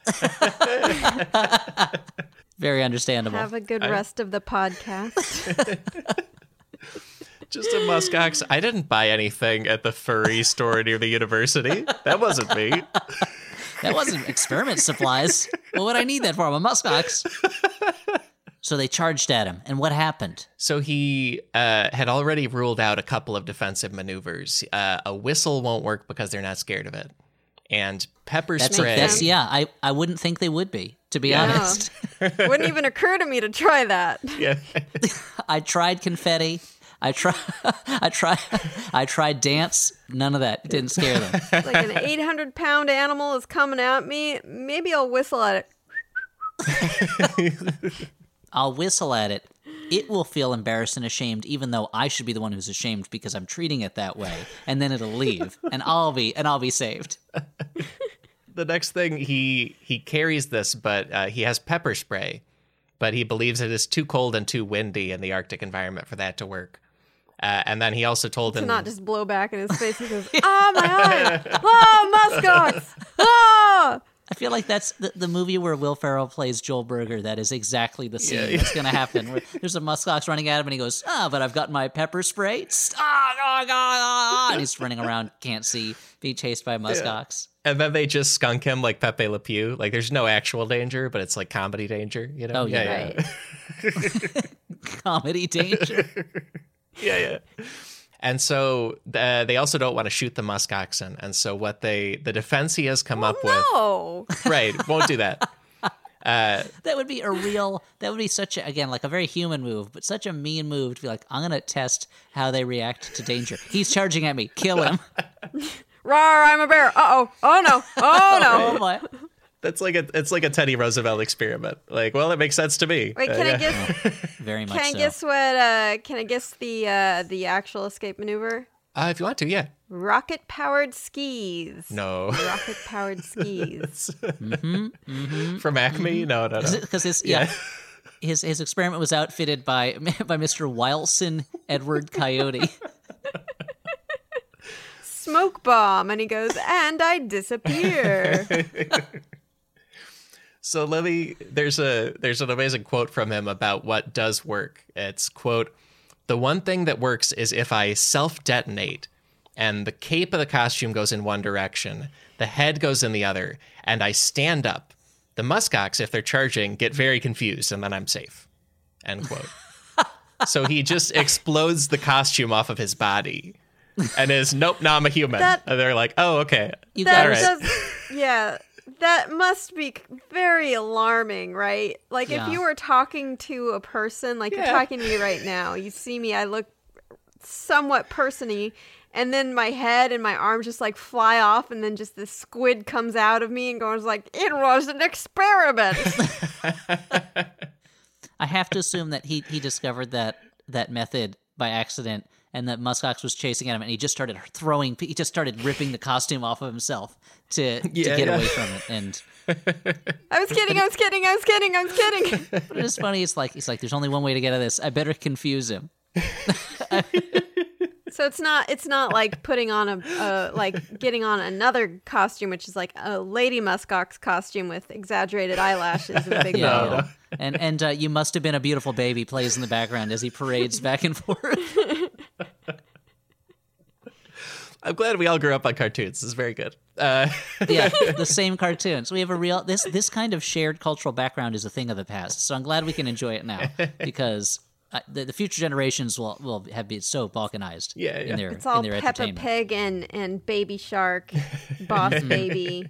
Very understandable. Have a good rest of the podcast. Just a muskox. I didn't buy anything at the furry store near the university. That wasn't me. That wasn't experiment supplies. What would I need that for? I'm a muskox. So they charged at him. And what happened? So he had already ruled out a couple of defensive maneuvers. A whistle won't work because they're not scared of it. And pepper spray. I wouldn't think they would be, to be honest. Wouldn't even occur to me to try that. Yeah. I tried confetti. I tried dance. None of that. It didn't scare them. Like an 800-pound animal is coming at me. Maybe I'll whistle at it. I'll whistle at it. It will feel embarrassed and ashamed, even though I should be the one who's ashamed because I'm treating it that way. And then it'll leave, and I'll be saved. The next thing, he carries this, but he has pepper spray, but he believes it is too cold and too windy in the Arctic environment for that to work. And then he also told him to not just blow back in his face. He goes, "Oh my eye! Oh, muskox! Oh!" I feel like that's the movie where Will Ferrell plays Joel Berger. That is exactly the scene that's going to happen. Where there's a muskox running at him, and he goes, but I've got my pepper spray. And he's running around, can't see, being chased by a muskox. And then they just skunk him like Pepe Le Pew. Like, there's no actual danger, but it's like comedy danger, you know? Oh, yeah. Right. Comedy danger. Yeah. And so they also don't want to shoot the muskoxen. And so the defense he has come up with. Right. Won't do that. That would be such a, again, like a very human move, but such a mean move to be like, I'm going to test how they react to danger. He's charging at me. Kill him. Rawr, I'm a bear. Uh-oh. Oh, no. Oh, no. Oh, my. It's like a Teddy Roosevelt experiment. Like, well, it makes sense to me. Wait, can I guess? Very much. Can I so. guess what? Can I guess the actual escape maneuver? If you want to, yeah. Rocket powered skis. No. Rocket powered skis. From Acme? No. Because his experiment was outfitted by Mr. Wilson Edward Coyote. Smoke bomb, and he goes, and I disappear. So Lily, there's an amazing quote from him about what does work. It's, quote, "The one thing that works is if I self-detonate, and the cape of the costume goes in one direction, the head goes in the other, and I stand up. The muskox, if they're charging, get very confused, and then I'm safe." End quote. So he just explodes the costume off of his body and is, nope, now I'm a human. And they're like, oh, okay. That must be very alarming, right? Like, if you were talking to a person, like you're talking to me right now, you see me, I look somewhat person-y, and then my head and my arms just like fly off, and then just this squid comes out of me and goes like, it was an experiment. I have to assume that he discovered that method by accident, and that muskox was chasing at him, and he just started ripping the costume off of himself to get away from it. And I was kidding. But it's funny. It's like there's only one way to get out of this. I better confuse him. So it's not like putting on like getting on another costume, which is like a lady muskox costume with exaggerated eyelashes and a big bow. And You Must Have Been a Beautiful Baby plays in the background as he parades back and forth. I'm glad we all grew up on cartoons. This is very good. The same cartoons. We have a real this kind of shared cultural background is a thing of the past. So I'm glad we can enjoy it now because the future generations will have been so balkanized. In their it's all in their Peppa entertainment. Pig and Baby Shark, Boss Baby.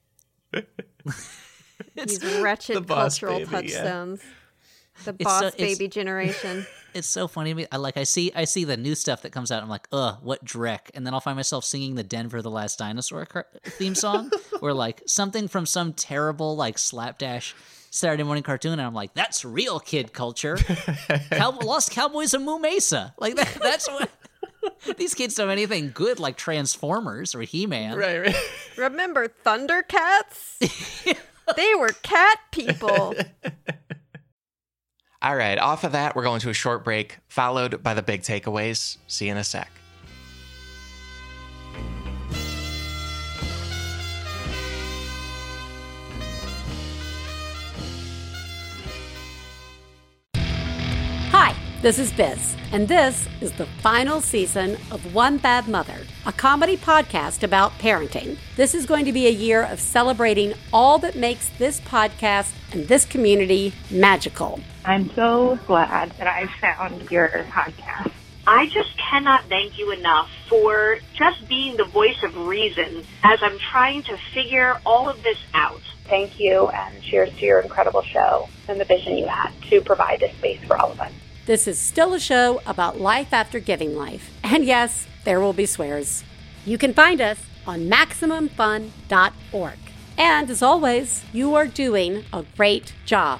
These wretched cultural touchstones. The Boss Baby generation. It's so funny to me. I see the new stuff that comes out. I'm like, what dreck? And then I'll find myself singing the Denver the Last Dinosaur theme song, or like something from some terrible like slapdash Saturday morning cartoon, and I'm like, that's real kid culture. Lost Cowboys of Moo Mesa. Like that's what. These kids don't have anything good like Transformers or He-Man. Right. Remember Thundercats? They were cat people. All right, off of that, we're going to a short break, followed by the big takeaways. See you in a sec. Hi, this is Biz, and this is the final season of One Bad Mother, a comedy podcast about parenting. This is going to be a year of celebrating all that makes this podcast and this community magical. I'm so glad that I found your podcast. I just cannot thank you enough for just being the voice of reason as I'm trying to figure all of this out. Thank you, and cheers to your incredible show and the vision you had to provide this space for all of us. This is still a show about life after giving life. And yes, there will be swears. You can find us on MaximumFun.org. And as always, you are doing a great job.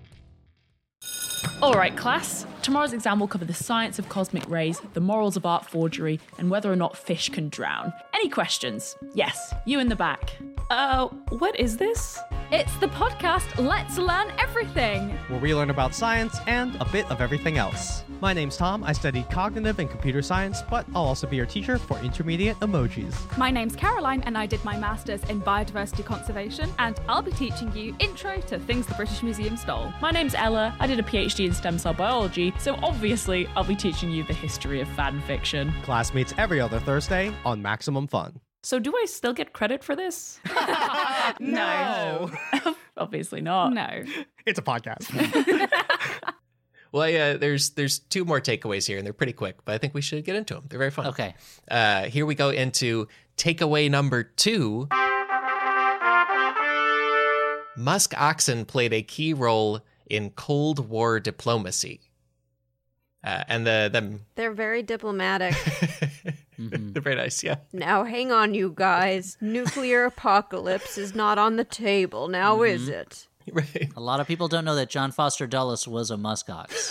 All right, class. Tomorrow's exam will cover the science of cosmic rays, the morals of art forgery, and whether or not fish can drown. Any questions? Yes, you in the back. What is this? It's the podcast Let's Learn Everything, where we learn about science and a bit of everything else. My name's Tom. I studied cognitive and computer science, but I'll also be your teacher for intermediate emojis. My name's Caroline, and I did my master's in biodiversity conservation, and I'll be teaching you intro to things the British Museum stole. My name's Ella. I did a PhD in stem cell biology, so obviously I'll be teaching you the history of fan fiction. Class meets every other Thursday on Maximum Fun. So do I still get credit for this? No. Obviously not. No. It's a podcast. Well, yeah, there's two more takeaways here, and they're pretty quick, but I think we should get into them. They're very fun. Okay. Here we go into takeaway number 2. Musk oxen played a key role in Cold War diplomacy. And They're very diplomatic. They're very nice, yeah. Now, hang on, you guys. Nuclear apocalypse is not on the table, now is it? Right. A lot of people don't know that John Foster Dulles was a muskox.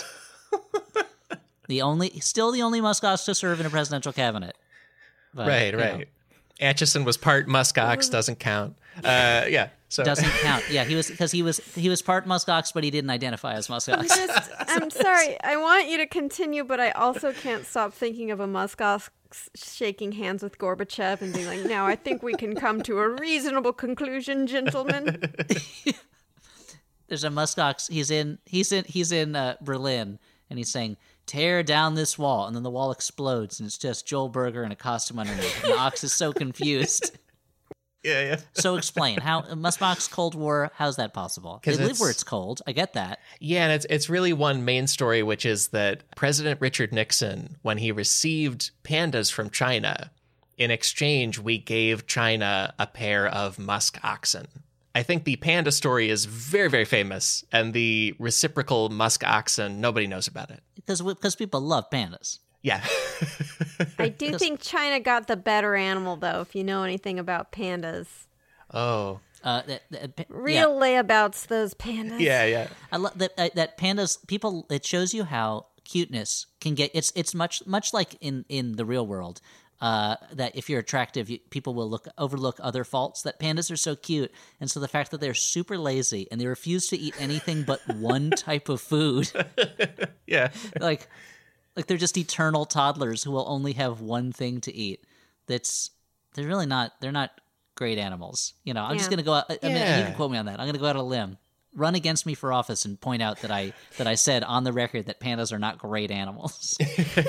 Still the only muskox to serve in a presidential cabinet. But, Right. you know, Atchison was part muskox, doesn't count. Yeah. So doesn't count. Yeah, he was part muskox, but he didn't identify as muskox. I'm sorry. I want you to continue, but I also can't stop thinking of a muskox shaking hands with Gorbachev and being like, now I think we can come to a reasonable conclusion, gentlemen. There's a muskox. He's in Berlin, and he's saying, "Tear down this wall," and then the wall explodes, and it's just Joel Berger in a costume underneath. And the ox is so confused. Yeah. So explain how muskox Cold War. How's that possible? They live where it's cold. I get that. Yeah, and it's really one main story, which is that President Richard Nixon, when he received pandas from China, in exchange, we gave China a pair of musk oxen. I think the panda story is very, very famous, and the reciprocal musk oxen, nobody knows about it. Because people love pandas. Yeah. I do think China got the better animal, though, if you know anything about pandas. Oh. Real layabouts, those pandas. Yeah. I love that pandas. People. It shows you how cuteness can get. It's much like in the real world. That if you're attractive, people will overlook other faults. That pandas are so cute, and so the fact that they're super lazy and they refuse to eat anything but one type of food. Yeah. Like they're just eternal toddlers who will only have one thing to eat. They're not great animals. You know, I'm just gonna go out. I mean, you can quote me on that. I'm gonna go out on a limb, run against me for office, and point out that I said on the record that pandas are not great animals.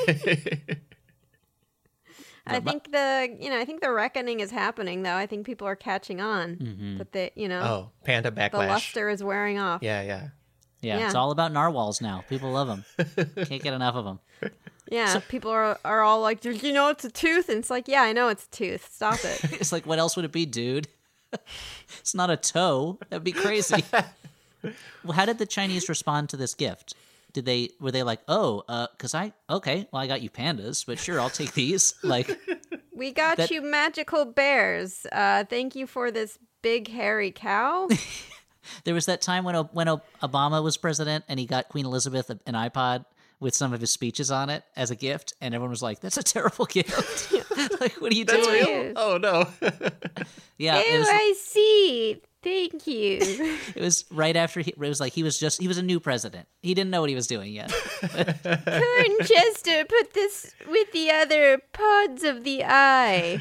I think the reckoning is happening, though. I think people are catching on that they, panda backlash. The luster is wearing off. Yeah. Yeah, it's all about narwhals now. People love them. Can't get enough of them. Yeah, so, people are all like, it's a tooth. And it's like, yeah, I know it's a tooth. Stop it. It's like, what else would it be, dude? It's not a toe. That'd be crazy. Well, how did the Chinese respond to this gift? Were they like, I got you pandas, but sure, I'll take these. Like, we got you magical bears. Thank you for this big hairy cow. There was that time when Obama was president and he got Queen Elizabeth an iPod with some of his speeches on it as a gift, and everyone was like, "That's a terrible gift." Like, what are you That's doing? real? Oh no. Yeah, Ew, I see. Thank you. it was right after he was a new president. He didn't know what he was doing yet. Kern Chester, put this with the other pods of the eye.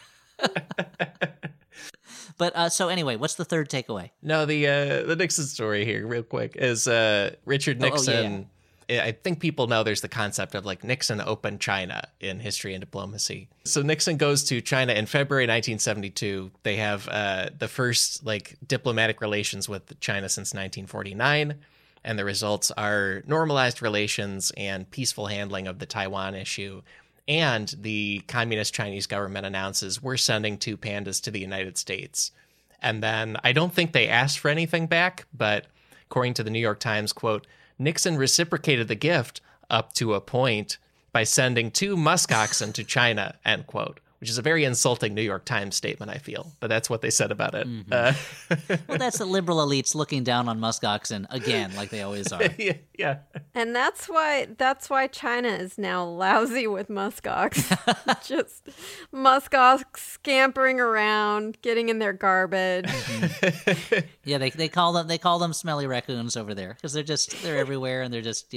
But so anyway, what's the third takeaway? No, the Nixon story here, real quick, is Richard Nixon. I think people know there's the concept of like Nixon opened China in history and diplomacy. So Nixon goes to China in February 1972. They have the first like diplomatic relations with China since 1949. And the results are normalized relations and peaceful handling of the Taiwan issue. And the communist Chinese government announces we're sending 2 pandas to the United States. And then I don't think they asked for anything back, but according to the New York Times, quote, Nixon reciprocated the gift up to a point by sending 2 muskoxen to China, end quote, which is a very insulting New York Times statement, I feel. But that's what they said about it. Mm-hmm. Well, that's the liberal elites looking down on muskoxen again, like they always are. Yeah. And that's why China is now lousy with muskox. Just muskox scampering around, getting in their garbage. Mm-hmm. Yeah, they call them smelly raccoons over there because they're everywhere and they're just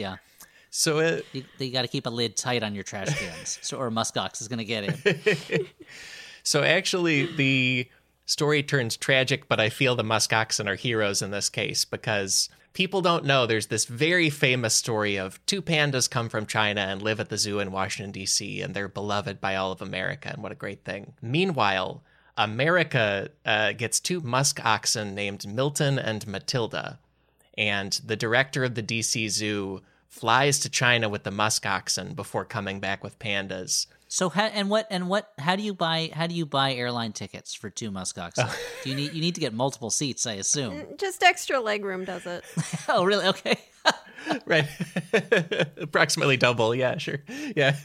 So you got to keep a lid tight on your trash cans, or muskox is going to get in. So actually, the story turns tragic, but I feel the muskoxen are heroes in this case because people don't know there's this very famous story of 2 pandas come from China and live at the zoo in Washington, D.C., and they're beloved by all of America, and what a great thing. Meanwhile, America gets 2 muskoxen named Milton and Matilda, and the director of the D.C. Zoo flies to China with the muskoxen before coming back with pandas. So how do you buy airline tickets for 2 muskoxen? Do you need to get multiple seats, I assume? Just extra legroom does it. Oh, really? Okay. Right. Approximately double. Yeah, sure. Yeah.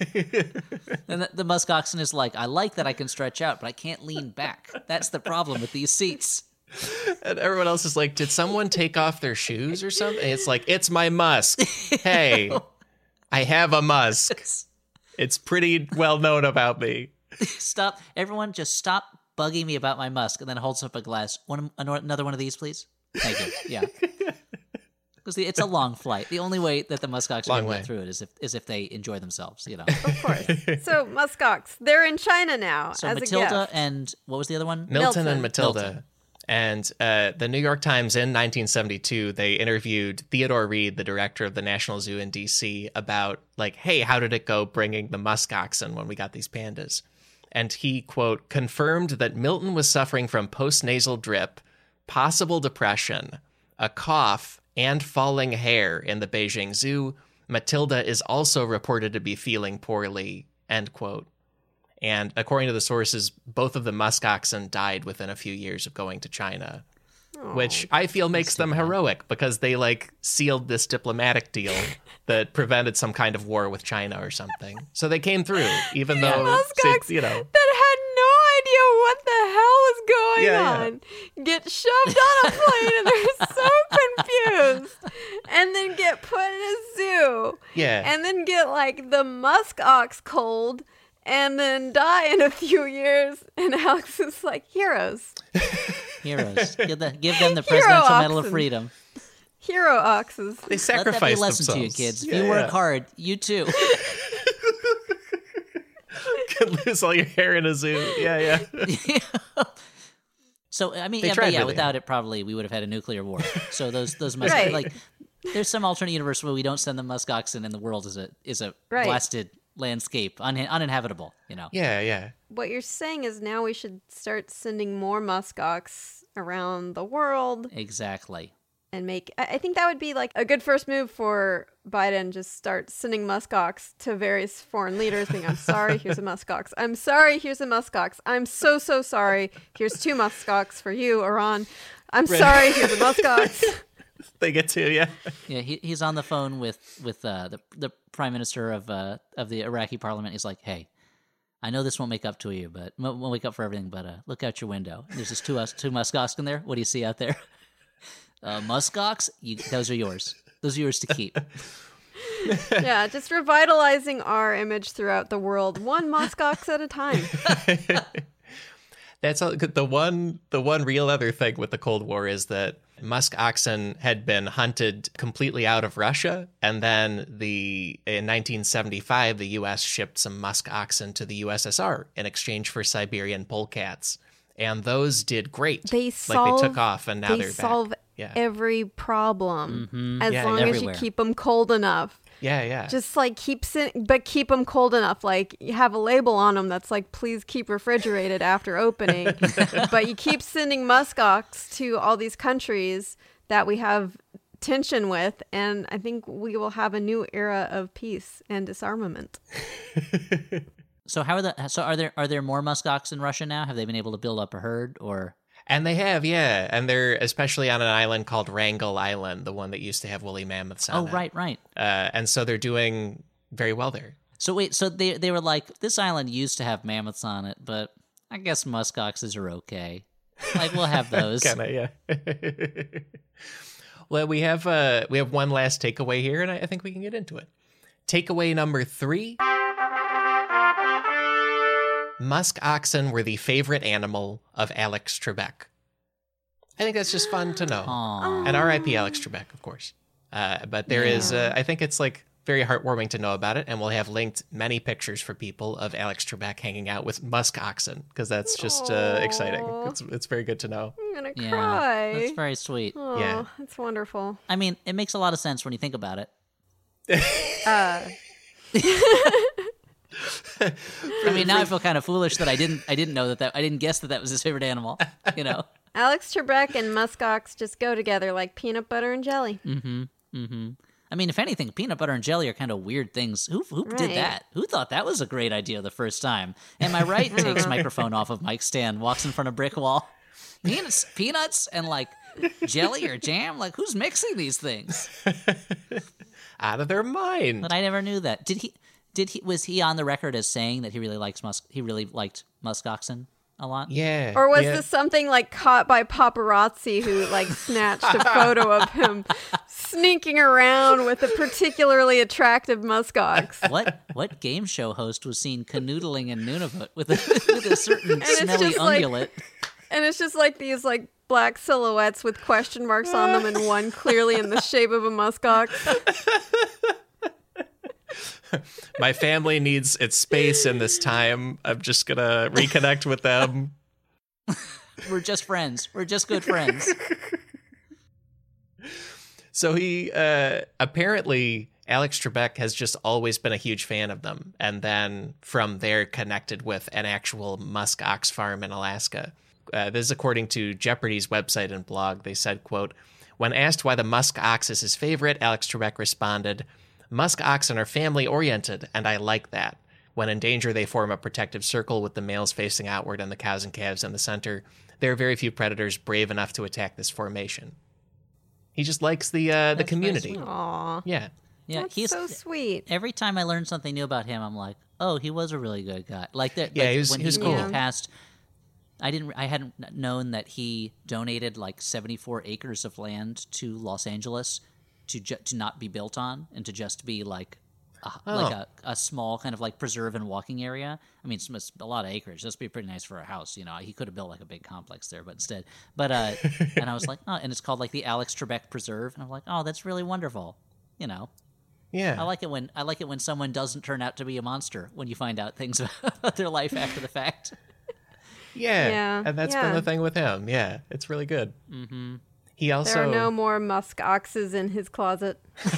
And the muskoxen is like, I like that I can stretch out, but I can't lean back. That's the problem with these seats. And everyone else is like, did someone take off their shoes or something? And it's like, it's my musk. Hey, I have a musk. It's pretty well known about me. Stop. Everyone just stop bugging me about my musk, and then holds up a glass. Another one of these, please? Thank you. Yeah. Because it's a long flight. The only way that the muskox are going to get through it is if they enjoy themselves, Of course. So muskox, they're in China now. So as Matilda a gift. and what was the other one? Milton and Matilda. Milton. And the New York Times in 1972, they interviewed Theodore Reed, the director of the National Zoo in D.C., about, like, hey, how did it go bringing the muskoxen when we got these pandas? And he, quote, confirmed that Milton was suffering from postnasal drip, possible depression, a cough, and falling hair in the Beijing Zoo. Matilda is also reported to be feeling poorly, end quote. And according to the sources, both of the muskoxen died within a few years of going to China, which I feel makes them heroic because they like sealed this diplomatic deal that prevented some kind of war with China or something. So they came through, even though, muskox that had no idea what the hell was going on. Get shoved on a plane and they're so confused. And then get put in a zoo. Yeah. And then get like the muskox cold. And then die in a few years, and Alex is like, heroes. Heroes. Give them the Presidential Medal of Freedom. Hero oxes. They sacrifice Let that be a lesson themselves. to you, kids. If you work hard, you too. Could lose all your hair in a zoo. Yeah. So, I mean, really without it, probably we would have had a nuclear war. So those muskoxen, Right. like, there's some alternate universe where we don't send the muskoxen and the world is a Right. blasted landscape, uninhabitable, Yeah. What you're saying is now we should start sending more muskox around the world Exactly. and make... I think that would be like a good first move for Biden, just start sending muskox to various foreign leaders, being, I'm sorry, here's a muskox. I'm sorry, here's a muskox. I'm so sorry. Here's 2 muskox for you, Iran. I'm sorry, here's a muskox. They get to, yeah. Yeah, he's on the phone with the prime minister of the Iraqi parliament. He's like, hey, I know this won't make up to you, but won't wake up for everything. But look out your window. There's just two muskoxen there. What do you see out there? Muskox, those are yours. Those are yours to keep. Yeah, just revitalizing our image throughout the world, one muskox at a time. That's all, the one real other thing with the Cold War is that musk oxen had been hunted completely out of Russia, and then in 1975 the U.S. shipped some musk oxen to the USSR in exchange for Siberian polecats, and those did great. They took off, and now they're back. They solve every problem as long as you keep them cold enough. Yeah. Just like keep them cold enough. Like you have a label on them that's like, please keep refrigerated after opening. But you keep sending muskox to all these countries that we have tension with, and I think we will have a new era of peace and disarmament. So are there more muskox in Russia now? Have they been able to build up a herd, or? And they have, yeah. And they're especially on an island called Wrangel Island, the one that used to have woolly mammoths on it. Right. And so they're doing very well there. So wait, so they were like, this island used to have mammoths on it, but I guess muskoxes are okay. Like, we'll have those. Kinda, yeah. Well, we have one last takeaway here, and I think we can get into it. Takeaway number 3. Musk oxen were the favorite animal of Alex Trebek. I think that's just fun to know. Aww. And R.I.P. Alex Trebek, of course. But there is, I think it's like very heartwarming to know about it, and we'll have linked many pictures for people of Alex Trebek hanging out with musk oxen, because that's just exciting. It's very good to know. I'm gonna cry. That's very sweet. Oh, yeah, that's wonderful. I mean, it makes a lot of sense when you think about it. I mean, now I feel kind of foolish that I didn't know that I didn't guess that was his favorite animal. You know, Alex Trebek and muskox just go together like peanut butter and jelly. I mean, if anything, peanut butter and jelly are kind of weird things. Who did that? Who thought that was a great idea the first time? Am I right? Takes microphone off of Mike's stand, walks in front of brick wall. Peanuts, and like jelly or jam. Like, who's mixing these things? Out of their mind. But I never knew that. Was he on the record as saying that he really liked musk oxen a lot? Yeah. Or was this something like caught by paparazzi who like snatched a photo of him sneaking around with a particularly attractive muskox? What game show host was seen canoodling in Nunavut with a certain smelly ungulate? And it's just like these like black silhouettes with question marks on them, and one clearly in the shape of a muskox. My family needs its space in this time. I'm just gonna reconnect with them. We're just friends. We're just good friends. So he apparently Alex Trebek has just always been a huge fan of them, and then from there connected with an actual musk ox farm in Alaska. This is according to Jeopardy's website and blog. They said, quote, "When asked why the musk ox is his favorite, Alex Trebek responded, 'Musk oxen are family-oriented, and I like that. When in danger, they form a protective circle with the males facing outward and the cows and calves in the center. There are very few predators brave enough to attack this formation.'" He just likes the community. Aww. Yeah. Yeah, That's he's so sweet. Every time I learn something new about him, I'm like, oh, he was a really good guy. Like that. Yeah, like he was cool. When he passed, I hadn't known that he donated like 74 acres of land to Los Angeles to not be built on, and to just be like a small kind of like preserve and walking area. I mean, it's a lot of acres. That'd be pretty nice for a house. You know, he could have built like a big complex there, but instead, and I was like, oh, and it's called like the Alex Trebek Preserve, and I'm like, oh, that's really wonderful. You know. Yeah. I like it when someone doesn't turn out to be a monster when you find out things about their life after the fact. Yeah. And that's been the thing with him. Yeah. It's really good. Mm-hmm. He also... There are no more musk oxes in his closet.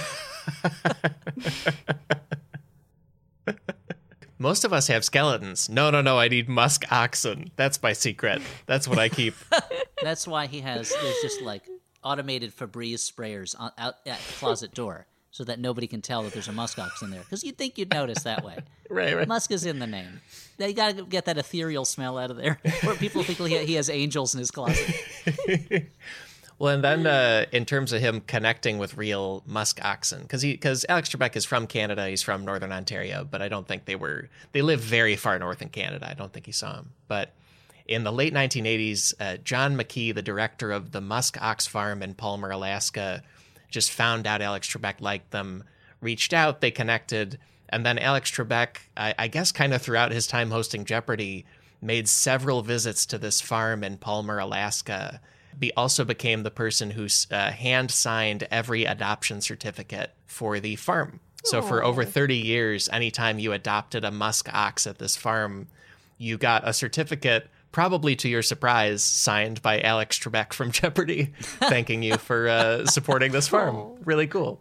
Most of us have skeletons. No, I need musk oxen. That's my secret. That's what I keep. That's why there's just like automated Febreze sprayers out at the closet door, so that nobody can tell that there's a muskox in there. Because you'd think you'd notice that way. Right. Musk is in the name. Now you got to get that ethereal smell out of there, where people think he has angels in his closet. Well, and then in terms of him connecting with real musk oxen, because Alex Trebek is from Canada, he's from Northern Ontario, but I don't think they live very far north in Canada. I don't think he saw him. But In the late 1980s, John McKee, the director of the Musk Ox Farm in Palmer, Alaska, just found out Alex Trebek liked them, reached out, they connected, and then Alex Trebek, I guess kind of throughout his time hosting Jeopardy, made several visits to this farm in Palmer, Alaska. He also became the person who hand-signed every adoption certificate for the farm. So for over 30 years, anytime you adopted a musk ox at this farm, you got a certificate, probably to your surprise, signed by Alex Trebek from Jeopardy, thanking you for supporting this farm. Really cool.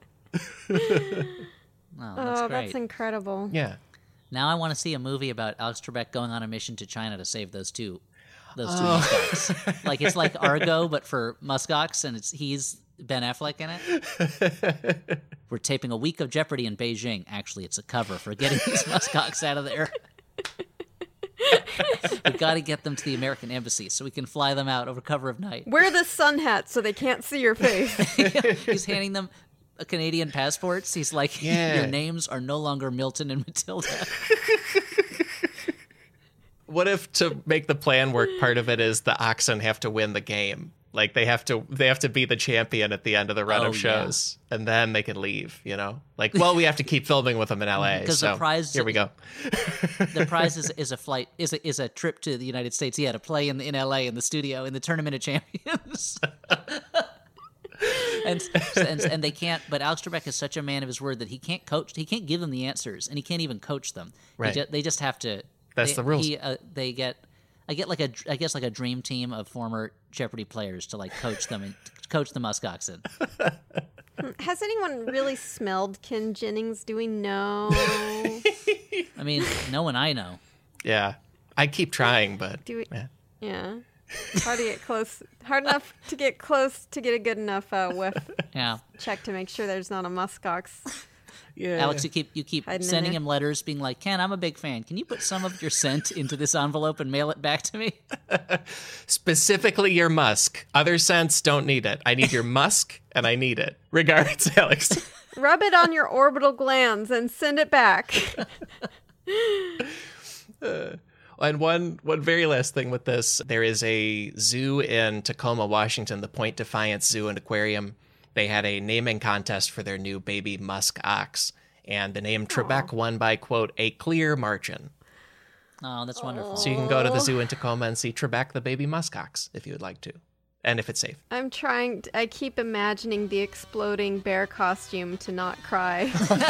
That's great. That's incredible. Yeah. Now I want to see a movie about Alex Trebek going on a mission to China to save those two muskox. Like it's like Argo, but for muskox, and he's Ben Affleck in it. We're taping a week of Jeopardy in Beijing. Actually, it's a cover for getting these muskox out of there. We've got to get them to the American embassy so we can fly them out over cover of night. Wear the sun hat so they can't see your face. He's handing them Canadian passports. He's like, your names are no longer Milton and Matilda. What if, to make the plan work, part of it is the oxen have to win the game? Like they have to be the champion at the end of the run of shows, and then they can leave. You know, like, well, we have to keep filming with them in LA. Because so the prize, here we go. The prize is a flight, is a trip to the United States. He had to play in LA in the studio in the Tournament of Champions. and they can't. But Alex Trebek is such a man of his word that he can't coach. He can't give them the answers, and he can't even coach them. Right. They just have to. That's the rules. I get like a dream team of former Jeopardy players to like coach them and coach the musk oxen. Has anyone really smelled Ken Jennings? Do we know? I mean, no one I know. Yeah, I keep trying, but yeah. Hard to get close. Hard enough to get close to get a good enough whiff check to make sure there's not a muskox. Yeah. Alex, you keep sending him letters being like, Ken, I'm a big fan. Can you put some of your scent into this envelope and mail it back to me? Specifically your musk. Other scents don't need it. I need your musk, and I need it. Regards, Alex. Rub it on your orbital glands and send it back. And one very last thing with this, there is a zoo in Tacoma, Washington, the Point Defiance Zoo and Aquarium. They had a naming contest for their new baby musk ox, and the name Trebek won by, quote, a clear margin. Oh, that's wonderful. So you can go to the zoo in Tacoma and see Trebek, the baby musk ox, if you would like to, and if it's safe. I keep imagining the exploding bear costume to not cry.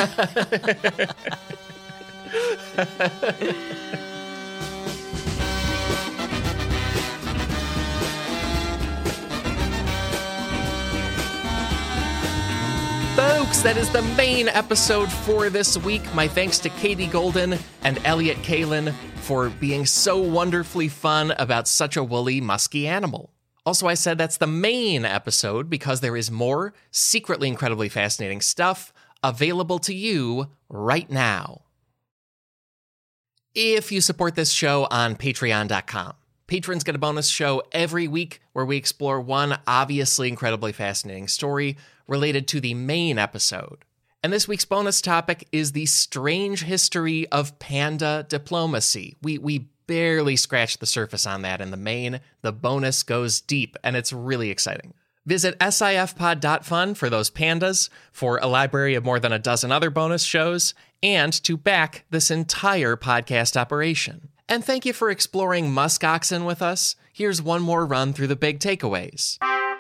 Folks, that is the main episode for this week. My thanks to Katie Golden and Elliot Kalin for being so wonderfully fun about such a woolly, musky animal. Also, I said that's the main episode because there is more secretly incredibly fascinating stuff available to you right now. If you support this show on patreon.com, patrons get a bonus show every week where we explore one obviously incredibly fascinating story related to the main episode. And this week's bonus topic is the strange history of panda diplomacy. We barely scratched the surface on that in the main. The bonus goes deep, and it's really exciting. Visit sifpod.fun for those pandas, for a library of more than a dozen other bonus shows, and to back this entire podcast operation. And thank you for exploring musk oxen with us. Here's one more run through the big takeaways.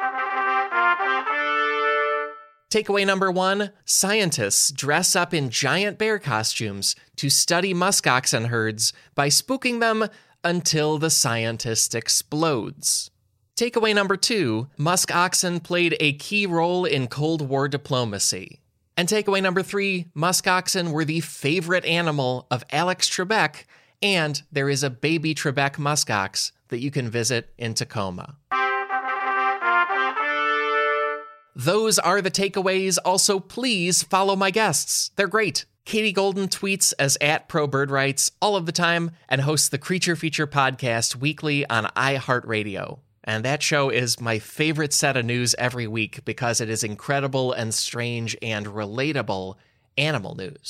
Takeaway number 1, scientists dress up in giant bear costumes to study musk oxen herds by spooking them until the scientist explodes. Takeaway number 2, musk oxen played a key role in Cold War diplomacy. And takeaway number 3, musk oxen were the favorite animal of Alex Trebek, and there is a baby Trebek muskox that you can visit in Tacoma. Those are the takeaways. Also, please follow my guests. They're great. Katie Golden tweets as @ProBirdRights all of the time and hosts the Creature Feature podcast weekly on iHeartRadio. And that show is my favorite set of news every week because it is incredible and strange and relatable animal news.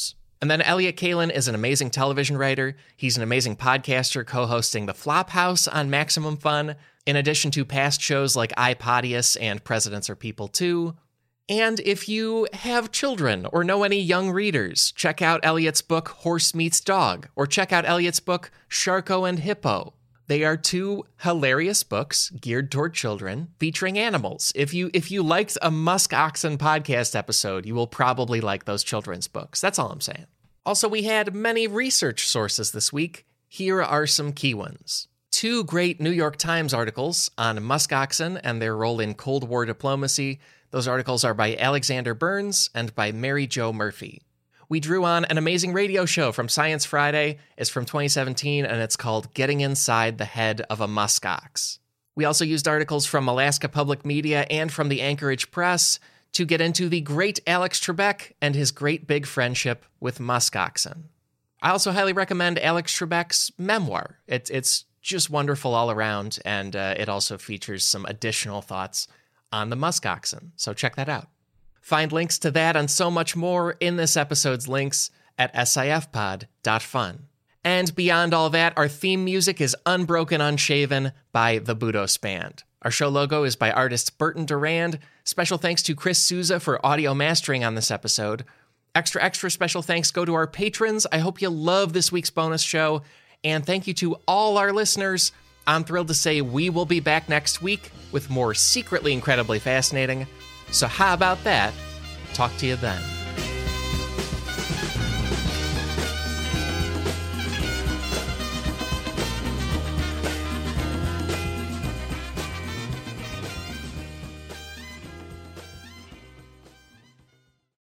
And then Elliott Kalan is an amazing television writer. He's an amazing podcaster co-hosting The Flophouse on Maximum Fun, in addition to past shows like iPodius and Presidents Are People Too. And if you have children or know any young readers, check out Elliott's book Horse Meets Dog, or check out Elliott's book Sharko and Hippo. They are two hilarious books geared toward children featuring animals. If you liked a Musk Oxen podcast episode, you will probably like those children's books. That's all I'm saying. Also, we had many research sources this week. Here are some key ones. 2 great New York Times articles on Musk Oxen and their role in Cold War diplomacy. Those articles are by Alexander Burns and by Mary Jo Murphy. We drew on an amazing radio show from Science Friday. It's from 2017, and it's called Getting Inside the Head of a Muskox. We also used articles from Alaska Public Media and from the Anchorage Press to get into the great Alex Trebek and his great big friendship with musk oxen. I also highly recommend Alex Trebek's memoir. It's just wonderful all around, and it also features some additional thoughts on the musk oxen, so check that out. Find links to that and so much more in this episode's links at sifpod.fun. And beyond all that, our theme music is Unbroken Unshaven by the Budos Band. Our show logo is by artist Burton Durand. Special thanks to Chris Souza for audio mastering on this episode. Extra special thanks go to our patrons. I hope you love this week's bonus show. And thank you to all our listeners. I'm thrilled to say we will be back next week with more secretly incredibly fascinating. So how about that? Talk to you then.